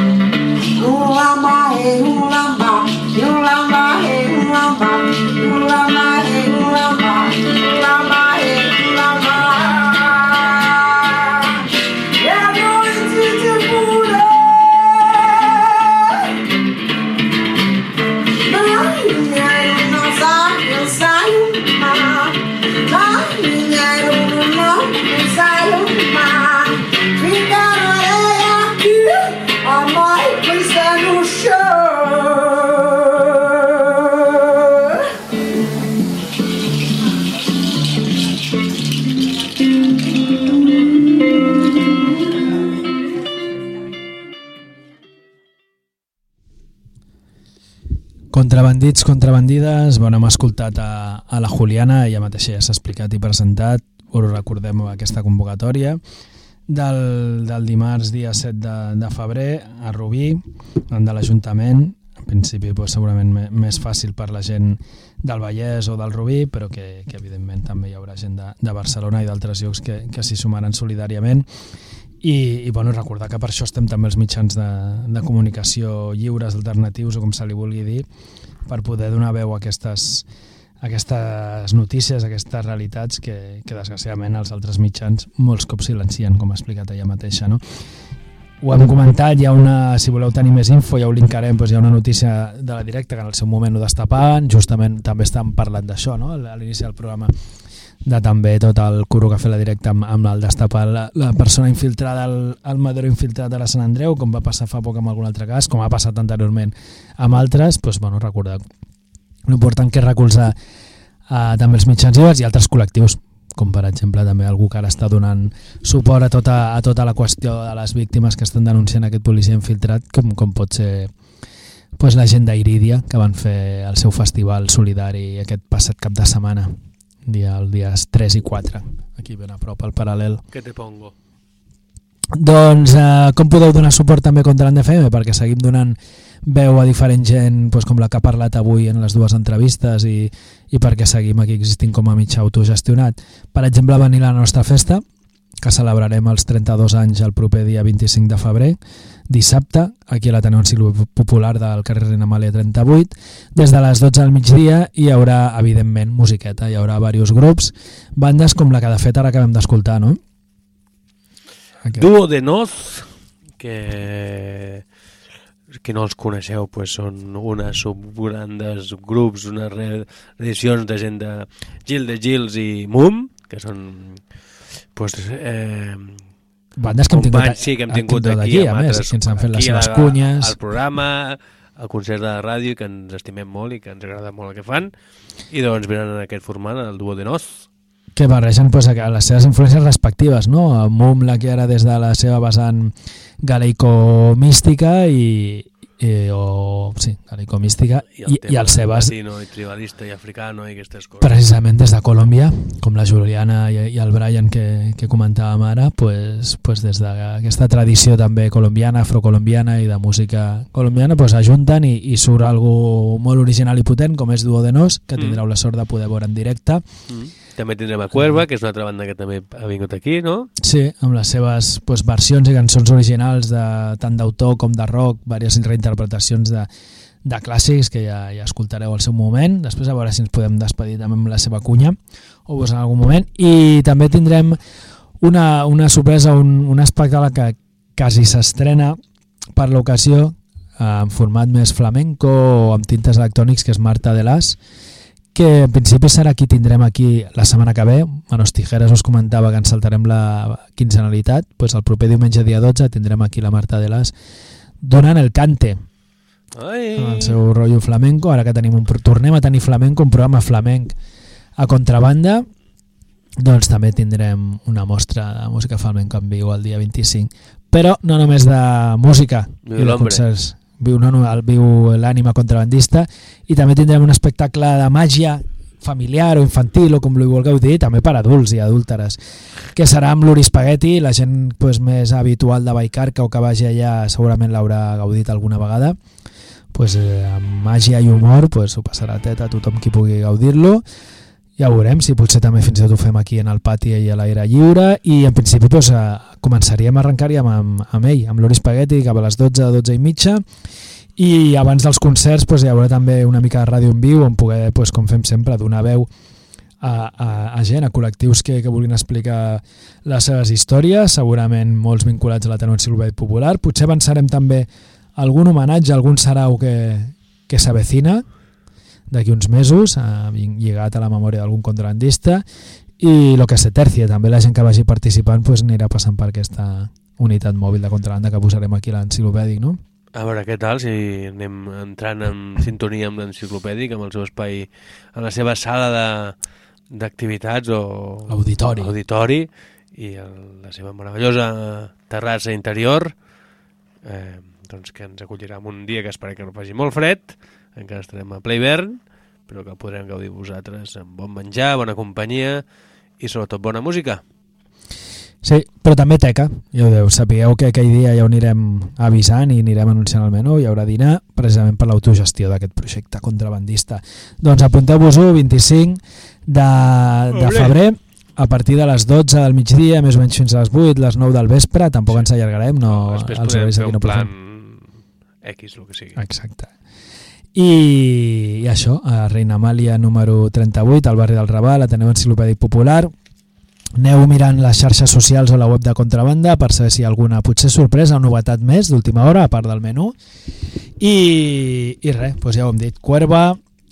Lamba, Contrabandits, contrabandides, bon, hem escoltat a, a la Juliana, ella mateixa ja s'ha explicat i presentat, us recordem aquesta convocatòria del, del dimarts dia set de, de febrer a Rubí, de l'Ajuntament, en principi pues, segurament me, més fàcil per la gent del Vallès o del Rubí, però que, que evidentment també hi haurà gent de, de Barcelona i d'altres llocs que, que s'hi sumaran solidàriament. I, i bueno, recordar que per això estem també els mitjans de, de comunicació lliures, alternatius o com se li vulgui dir, per poder donar veu a aquestes, a aquestes notícies, a aquestes realitats que, que desgraciadament els altres mitjans molts cops silencien, com ha explicat ella mateixa, no? Ho hem comentat, hi ha una, si voleu tenir més info ja ho linkarem, doncs hi ha una notícia de la directa que en el seu moment ho destapaven, justament també estan parlant d'això, no? A l'inici del programa, de també tot el curo que ha fet la directa amb, amb el destapar la, la persona infiltrada, el, el Madero infiltrat a la Sant Andreu, com va passar fa poc amb algun altre cas, com ha passat anteriorment amb altres, doncs, bueno, recordar l'important que és recolzar eh, també els mitjans lliures i altres col·lectius, com per exemple també algú que ara està donant suport a tota, a tota la qüestió de les víctimes que estan denunciant aquest policia infiltrat, com, com pot ser doncs, la gent d'Iridia, que van fer el seu festival solidari aquest passat cap de setmana, dia, els dies tres i quatre, aquí ben a prop, al Paral·lel. Què te pongo? Doncs eh, com podeu donar suport també contra l'N D F M? Perquè seguim donant veu a diferent gent, doncs, com la que ha parlat avui en les dues entrevistes i, i perquè seguim aquí existint com a mitjà autogestionat. Per exemple, venir a la nostra festa, que celebrarem els trenta-dos anys el proper dia vint-i-cinc de febrer, dissabte, aquí a l'Ateneu Enciclopèdic Popular del carrer Reina Amàlia trenta-vuit, des de les dotze del migdia hi haurà, evidentment, musiqueta, hi haurà diversos grups, bandes com la que de fet ara acabem d'escoltar, no? Aquest. Dúo de Noz, que que no els coneixeu, pues són unes subgrandes grups, unes reedicions de gent de Gil de Gils i Mum, que són pues, eh, bandes que hem tingut, sí, que hem tingut aquí, aquí, a més, que ens han fet les seves cunyes al programa, al concert de la ràdio, que ens estimem molt i que ens agrada molt el que fan, i doncs venen en aquest format, el Dúo de Noz, que barregen pues, les seves influències respectives, no? Mum, la que era des de la seva vessant galeico-mística i, i, o, sí, galeico-mística i el, i, i els seves latino i tribalista i africano i aquestes coses. Precisament des de Colòmbia, com la Juliana i, i el Brian que, que comentàvem ara, pues, pues des d'aquesta tradició també colombiana, afrocolombiana i de música colombiana, pues ajunten i, i surt algo molt original i potent, com és Dúo de Noz, que tindreu mm. la sort de poder veure en directe. Mm. També tindrem a Cuerva, que és una altra banda que també ha vingut aquí, no? Sí, amb les seves pues, versions i cançons originals de, tant d'autor com de rock, diverses reinterpretacions de, de clàssics que ja, ja escoltareu al seu moment. Després a veure si ens podem despedir també amb la seva cunya o vos en algun moment. I també tindrem una, una sorpresa, un, un espectacle que quasi s'estrena per l'ocasió en format més flamenco o amb tintes electrònics, que és Marta de Las, que en principi serà qui tindrem aquí la setmana que ve. Manos Tijeras us comentava que ens saltarem la quinzenalitat, pues el proper diumenge dia dotze tindrem aquí la Marta de Las donant el cante. Ai. El seu rotllo flamenco, ara que tenim un, tornem a tenir flamenco, un programa flamenc a contrabanda, doncs també tindrem una mostra de música flamenca en viu el dia vint-i-cinc, però no només de música Viu i de concerts. Viu, no, no, viu l'ànima contrabandista, i també tindrem un espectacle de màgia familiar o infantil o com li vulgueu dir, també per adults i adúlteres, que serà amb l'Uri Spaghetti. La gent pues, més habitual de Vallcarca o que vagi allà segurament l'haurà gaudit alguna vegada, pues, eh, amb màgia i humor pues, ho passarà teta a tothom qui pugui gaudir-lo. Ja ho veurem, si potser també fins i tot ho fem aquí en el pati i a l'aire lliure, i en principi doncs, començaríem a arrencar-hi amb, amb ell, amb l'Uri Spaghetti, cap a les dotze, dotze i mitja, i abans dels concerts doncs, hi haurà també una mica de ràdio en viu on poder, doncs, com fem sempre, donar veu a, a, a gent, a col·lectius que, que vulguin explicar les seves històries, segurament molts vinculats a l'Ateneu Enciclopèdic Popular. Potser avançarem també algun homenatge, algun sarau que, que s'avecina d'aquí uns mesos, eh, lligat a la memòria d'algun contrabandista, i el que se tercia, també la gent que vagi participant pues, anirà passant per aquesta unitat mòbil de contrabanda que posarem aquí a l'enciclopèdic, no? A veure què tal, si anem entrant en sintonia amb l'enciclopèdic, amb el seu espai, en la seva sala d'activitats o auditori, auditori i el, la seva meravellosa terrassa interior, eh, doncs que ens acollirà en un dia que esperem que no faci molt fred, encara estarem a ple hivern, però que podrem gaudir vosaltres amb bon menjar, bona companyia i sobretot bona música. Sí, però també teca, ja ho deu, sapigueu que aquell dia ja ho anirem avisant i anirem anunciant el menú, hi haurà dinar precisament per l'autogestió d'aquest projecte contrabandista. Doncs apunteu-vos-ho, vint-i-cinc de, de febrer, a partir de les dotze del migdia, més o menys fins a les vuit, les nou del vespre, tampoc ens allargarem, no, no després podem fer un no plan X, el que sigui. Exacte. I, i això, a Reina Amàlia número trenta-vuit, al barri del Raval, Ateneu Enciclopèdic Popular. Aneu mirant les xarxes socials o la web de Contrabanda per saber si hi ha alguna, potser sorpresa o novetat més d'última hora, a part del menú. I, i res, doncs ja ho hem dit, Cuerva,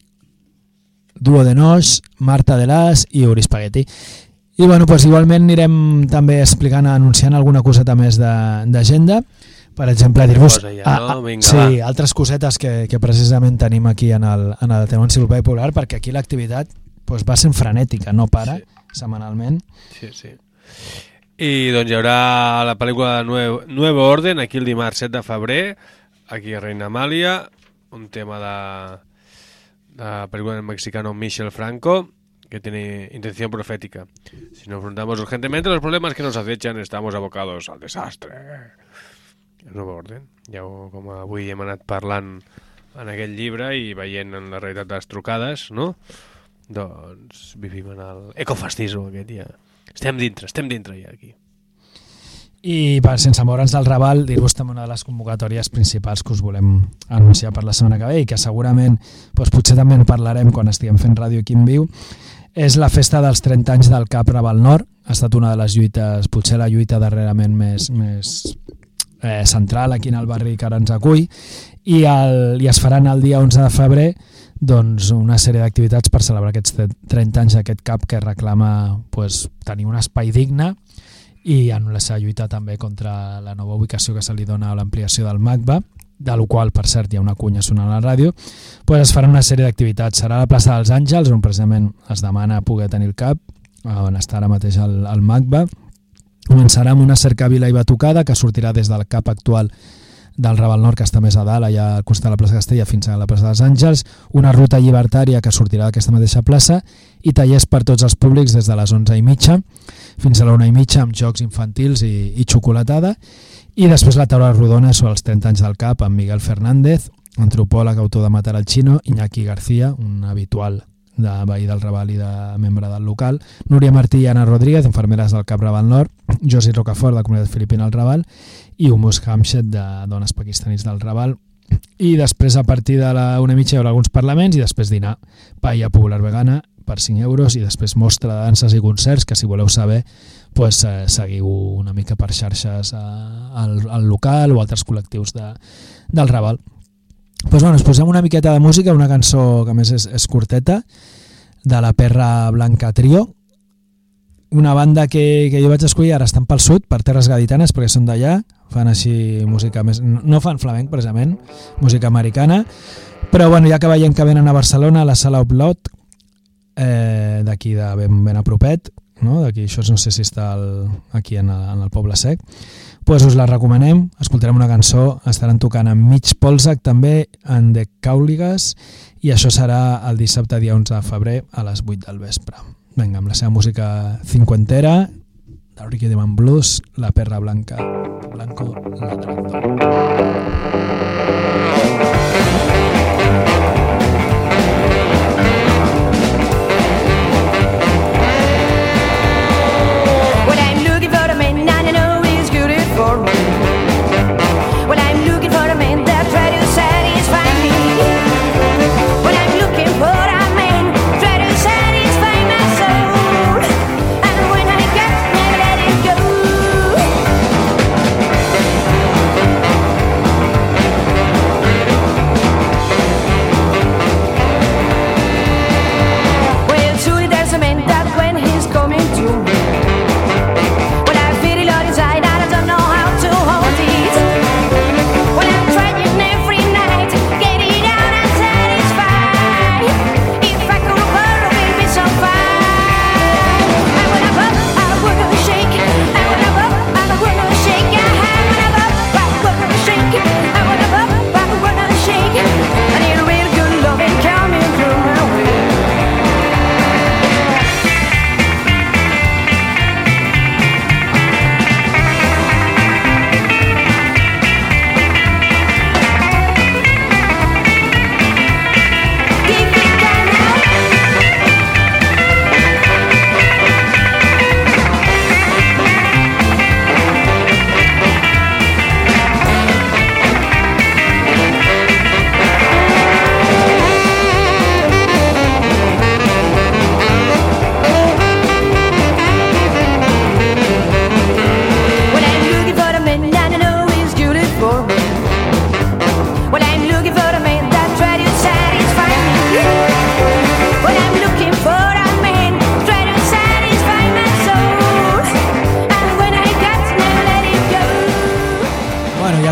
Duo de Nos, Marta de Las i Uri Spaghetti. I bueno, doncs igualment anirem també explicant, anunciant alguna coseta més d'agenda. Per exemple, dir-vos ja, no? Vinga, sí, altres cosetes que, que precisament tenim aquí en el, en el Ateneu Enciclopèdic Popular, perquè aquí l'activitat doncs, va sent frenètica, no para, sí. setmanalment. Sí, sí. I doncs hi haurà la pel·lícula de Nuevo, Nuevo Orden, aquí el dimarts set de febrer, aquí a Reina Amàlia, un tema de, de la pel·lícula del mexicano Michel Franco, que tiene intención profética. Si nos enfrentamos urgentemente a los problemas que nos acechan, estamos abocados al desastre. El Nuevo Orden. Ja ho, com avui hem anat parlant en aquest llibre i veient en la realitat de les trucades, no? Doncs vivim en el ecofascisme aquest dia. Estem dintre, estem dintre ja aquí. I per, sense moure'ns del Raval, dir-vos també una de les convocatòries principals que us volem anunciar per la setmana que ve i que segurament doncs, potser també en parlarem quan estiguem fent ràdio aquí en viu, és la festa dels trenta anys del Cap Raval Nord. Ha estat una de les lluites, potser la lluita darrerament més, més eh, central aquí en el barri que ara ens acull, i, el, i es faran el dia onze de febrer doncs, una sèrie d'activitats per celebrar aquests trenta anys d'aquest Cap que reclama pues, tenir un espai digne i en la seva lluita també contra la nova ubicació que se li dona a l'ampliació del MACBA, de la qual, per cert, hi ha una cunya sonant a la ràdio, pues es farà una sèrie d'activitats. Serà a la plaça dels Àngels, on precisament es demana poder tenir el Cap, on està ara mateix el, el MACBA. Començarà amb una cercavila i batucada que sortirà des del Cap actual del Raval Nord, que està més a dalt, allà al costat de la plaça Castella, fins a la plaça dels Àngels, una ruta llibertària que sortirà d'aquesta mateixa plaça i tallers per tots els públics des de les onze i mitja fins a la una i mitja amb jocs infantils i, i xocolatada, i després la taula rodona sobre els trenta anys del Cap amb Miguel Fernández, antropòleg, autor de Matar al Chino, Iñaki García, un habitual de veí del Raval i de membre del local, Núria Martí i Anna Rodríguez, infermeres del Cap Raval Nord, Josi Rocafort, de la comunitat filipina al Raval, i Humus Hamshed, de dones pakistanis del Raval. I després, a partir de la una i mitja, hi haurà alguns parlaments i després dinar, paella popular vegana per cinc euros i després mostra de danses i concerts que, si voleu saber, pues, eh, seguiu una mica per xarxes eh, al, al local o altres col·lectius de, del Raval. Pues, bueno, ens posem una miqueta de música, una cançó que a més és, és curteta, de la Perra Blanca Trio, una banda que, que jo vaig escollir, ara estan pel sud, per terres gaditanes, perquè són d'allà, fan així música més... no fan flamenc, precisament, música americana, però bueno, ja que veiem que venen a Barcelona, a la Sala Oplot, eh, d'aquí de ben, ben a propet, no? D'aquí, això no sé si està el, aquí en el, en el Poble Sec, pues us la recomanem, escoltarem una cançó, estaran tocant en Mig Polsac també, en The Càuligas, i això serà el dissabte dia onze de febrer a les vuit del vespre. Vinga, amb la seva música cinquantera, del Ricky Diamond Blues, La Perra Blanca, Blanco Ladrando. What I'm looking for a man, I know is good for me. What I'm looking for a man that try to satisfy me. What I'm looking for a man try to satisfy my soul. And when I get, never let it go.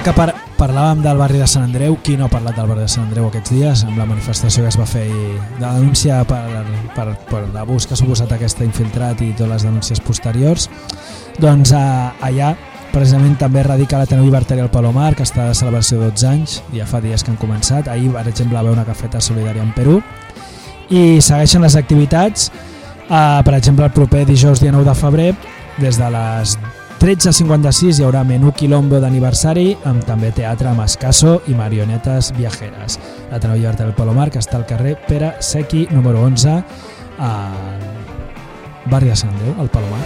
ja que par parlàvem del barri de Sant Andreu, qui no ha parlat del barri de Sant Andreu aquests dies, amb la manifestació que es va fer i la denúncia per, per, per l'abús que ha suposat aquesta infiltrat i totes les denúncies posteriors, doncs a, allà precisament també radica l'Ateneu Llibertari al Palomar, que està de celebració de dotze anys, ja fa dies que han començat. Ahir, per exemple, va haver una cafeta solidària en Perú i segueixen les activitats. Uh, per exemple, el proper dijous dia nou de febrer, des de les tretze cinquanta-sis hi haurà menú quilombo d'aniversari amb també teatre amb escasso i marionetes viajeres. L'Ateneu Llibertari del Palomar, que està al carrer Pere Secchi número onze, al barri de Sant Andreu, al Palomar.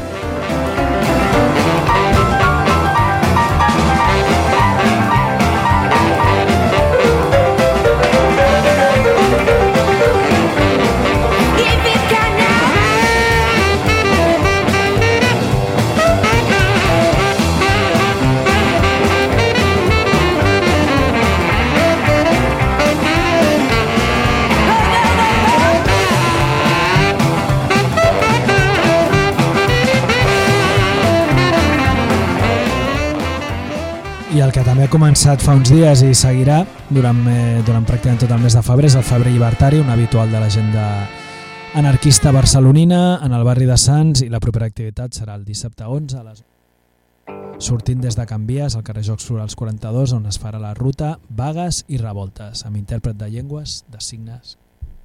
I el que també ha començat fa uns dies i seguirà durant, eh, durant pràcticament tot el mes de febrer és el Febrer Llibertari, un habitual de l'agenda anarquista barcelonina en el barri de Sants, i la propera activitat serà el dissabte onze a les... sortint des de Can Vies al carrer Jocs Florals quaranta-dos, on es farà la ruta Vagues i Revoltes amb intèrpret de llengües de signes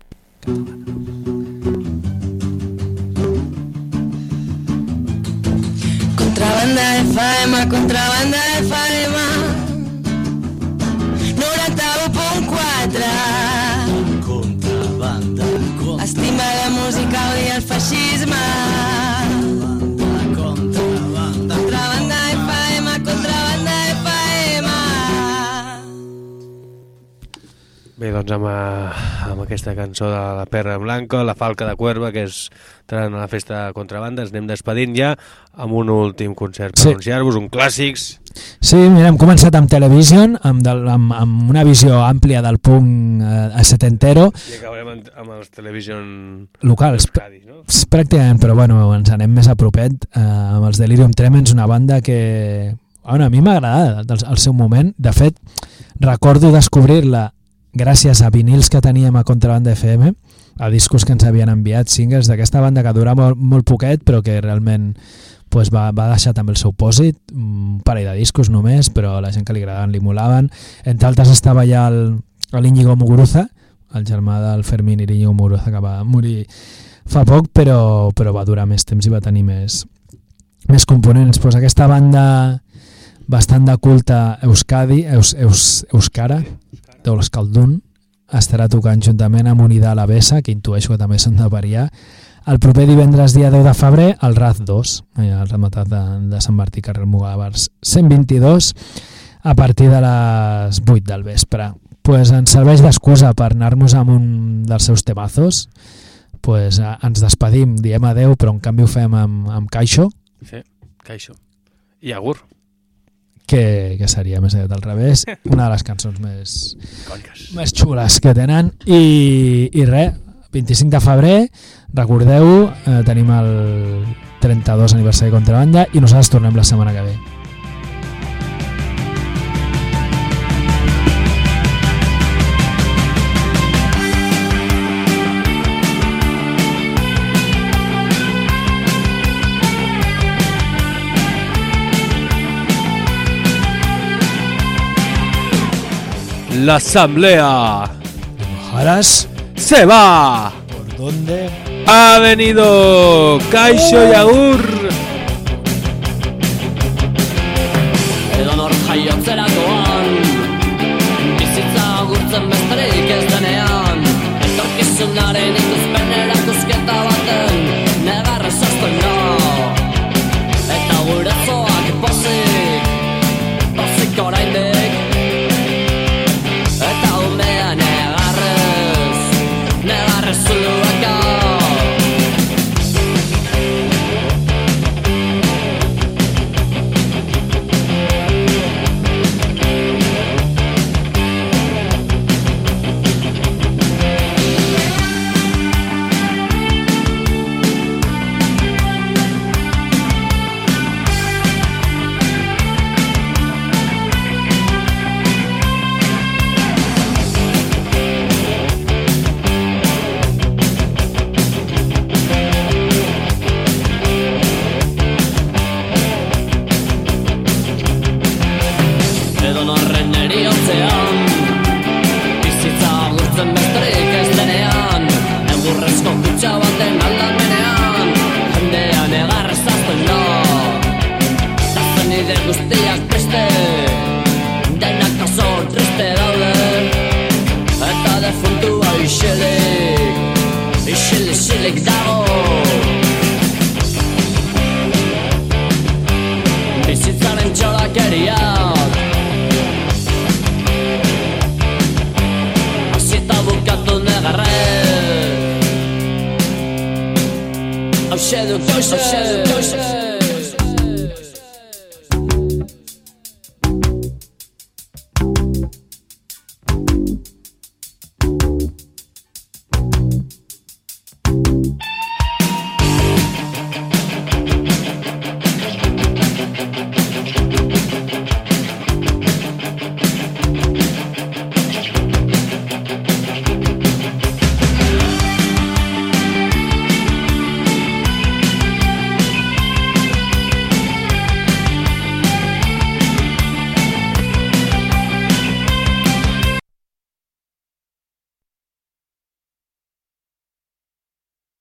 Contrabanda F M, contrabanda F M noranta u punt quatre. Contrabanda, contrabanda. Estima la música i el feixisme. Contrabanda, contrabanda F M, contrabanda F M. Bé, doncs amb, amb aquesta cançó de la Perra Blanca, la Falca de Cuerva, que és traient a la festa de Contrabanda, ens anem despedint ja amb un últim concert per sí. anunciar-vos, un clàssics. Sí, mira, hem començat amb Television, amb, del, amb, amb una visió àmplia del punk eh, setentero. I acabarem amb, amb els Television locals, Euskadi, no? Pràcticament, però bueno, ens anem més a propet eh, amb els Delirium Tremens, una banda que bueno, a mi m'ha agradat al seu moment. De fet, recordo descobrir-la gràcies a vinils que teníem a Contrabanda F M, a discos que ens havien enviat, singles d'aquesta banda que dura molt, molt poquet, però que realment pues, va, va deixar també el seu pòsit, un parell de discos només, però a la gent que li agradaven li molaven. Entre altres estava ja l'Íñigo Muguruza, el germà del Fermín i l'Íñigo Muguruza, que va morir fa poc, però, però va durar més temps i va tenir més, més components. Pues aquesta banda bastant de culte Euskadi, Eus, Eus, Euskara, de l'Escaldun, estarà tocant juntament amb Unida a la Bessa, que intueixo que també són de Parià, el proper divendres dia deu de febrer al Raz dos, al rematat de, de Sant Martí, carrer Mugavars cent vint-i-dos, a partir de les vuit del vespre. Pues ens serveix d'excusa per anar-nos amb un dels seus temazos. Pues ens despedim, diem adeu, però en canvi ho fem amb, amb Kaixo. Sí, Kaixo. I Agur. Que, que seria més aviat al revés, una de les cançons més, més xules que tenen. I, i res, vint-i-cinc de febrer, recordeu, eh, tenim el trenta-dos aniversari de Contrabanda i nosaltres tornem la setmana que ve. La asamblea Haras se va. ¿Por dónde? Ha venido Kaixo y Agur. Edonor jaiotzerakoan bizitza agurtzen besterik ez denean, etorkizunaren ikuspen erakusketa baten negarrez hasten da, eta gure zoak pozik, pozik oraindik. seductor, seductor, seductor.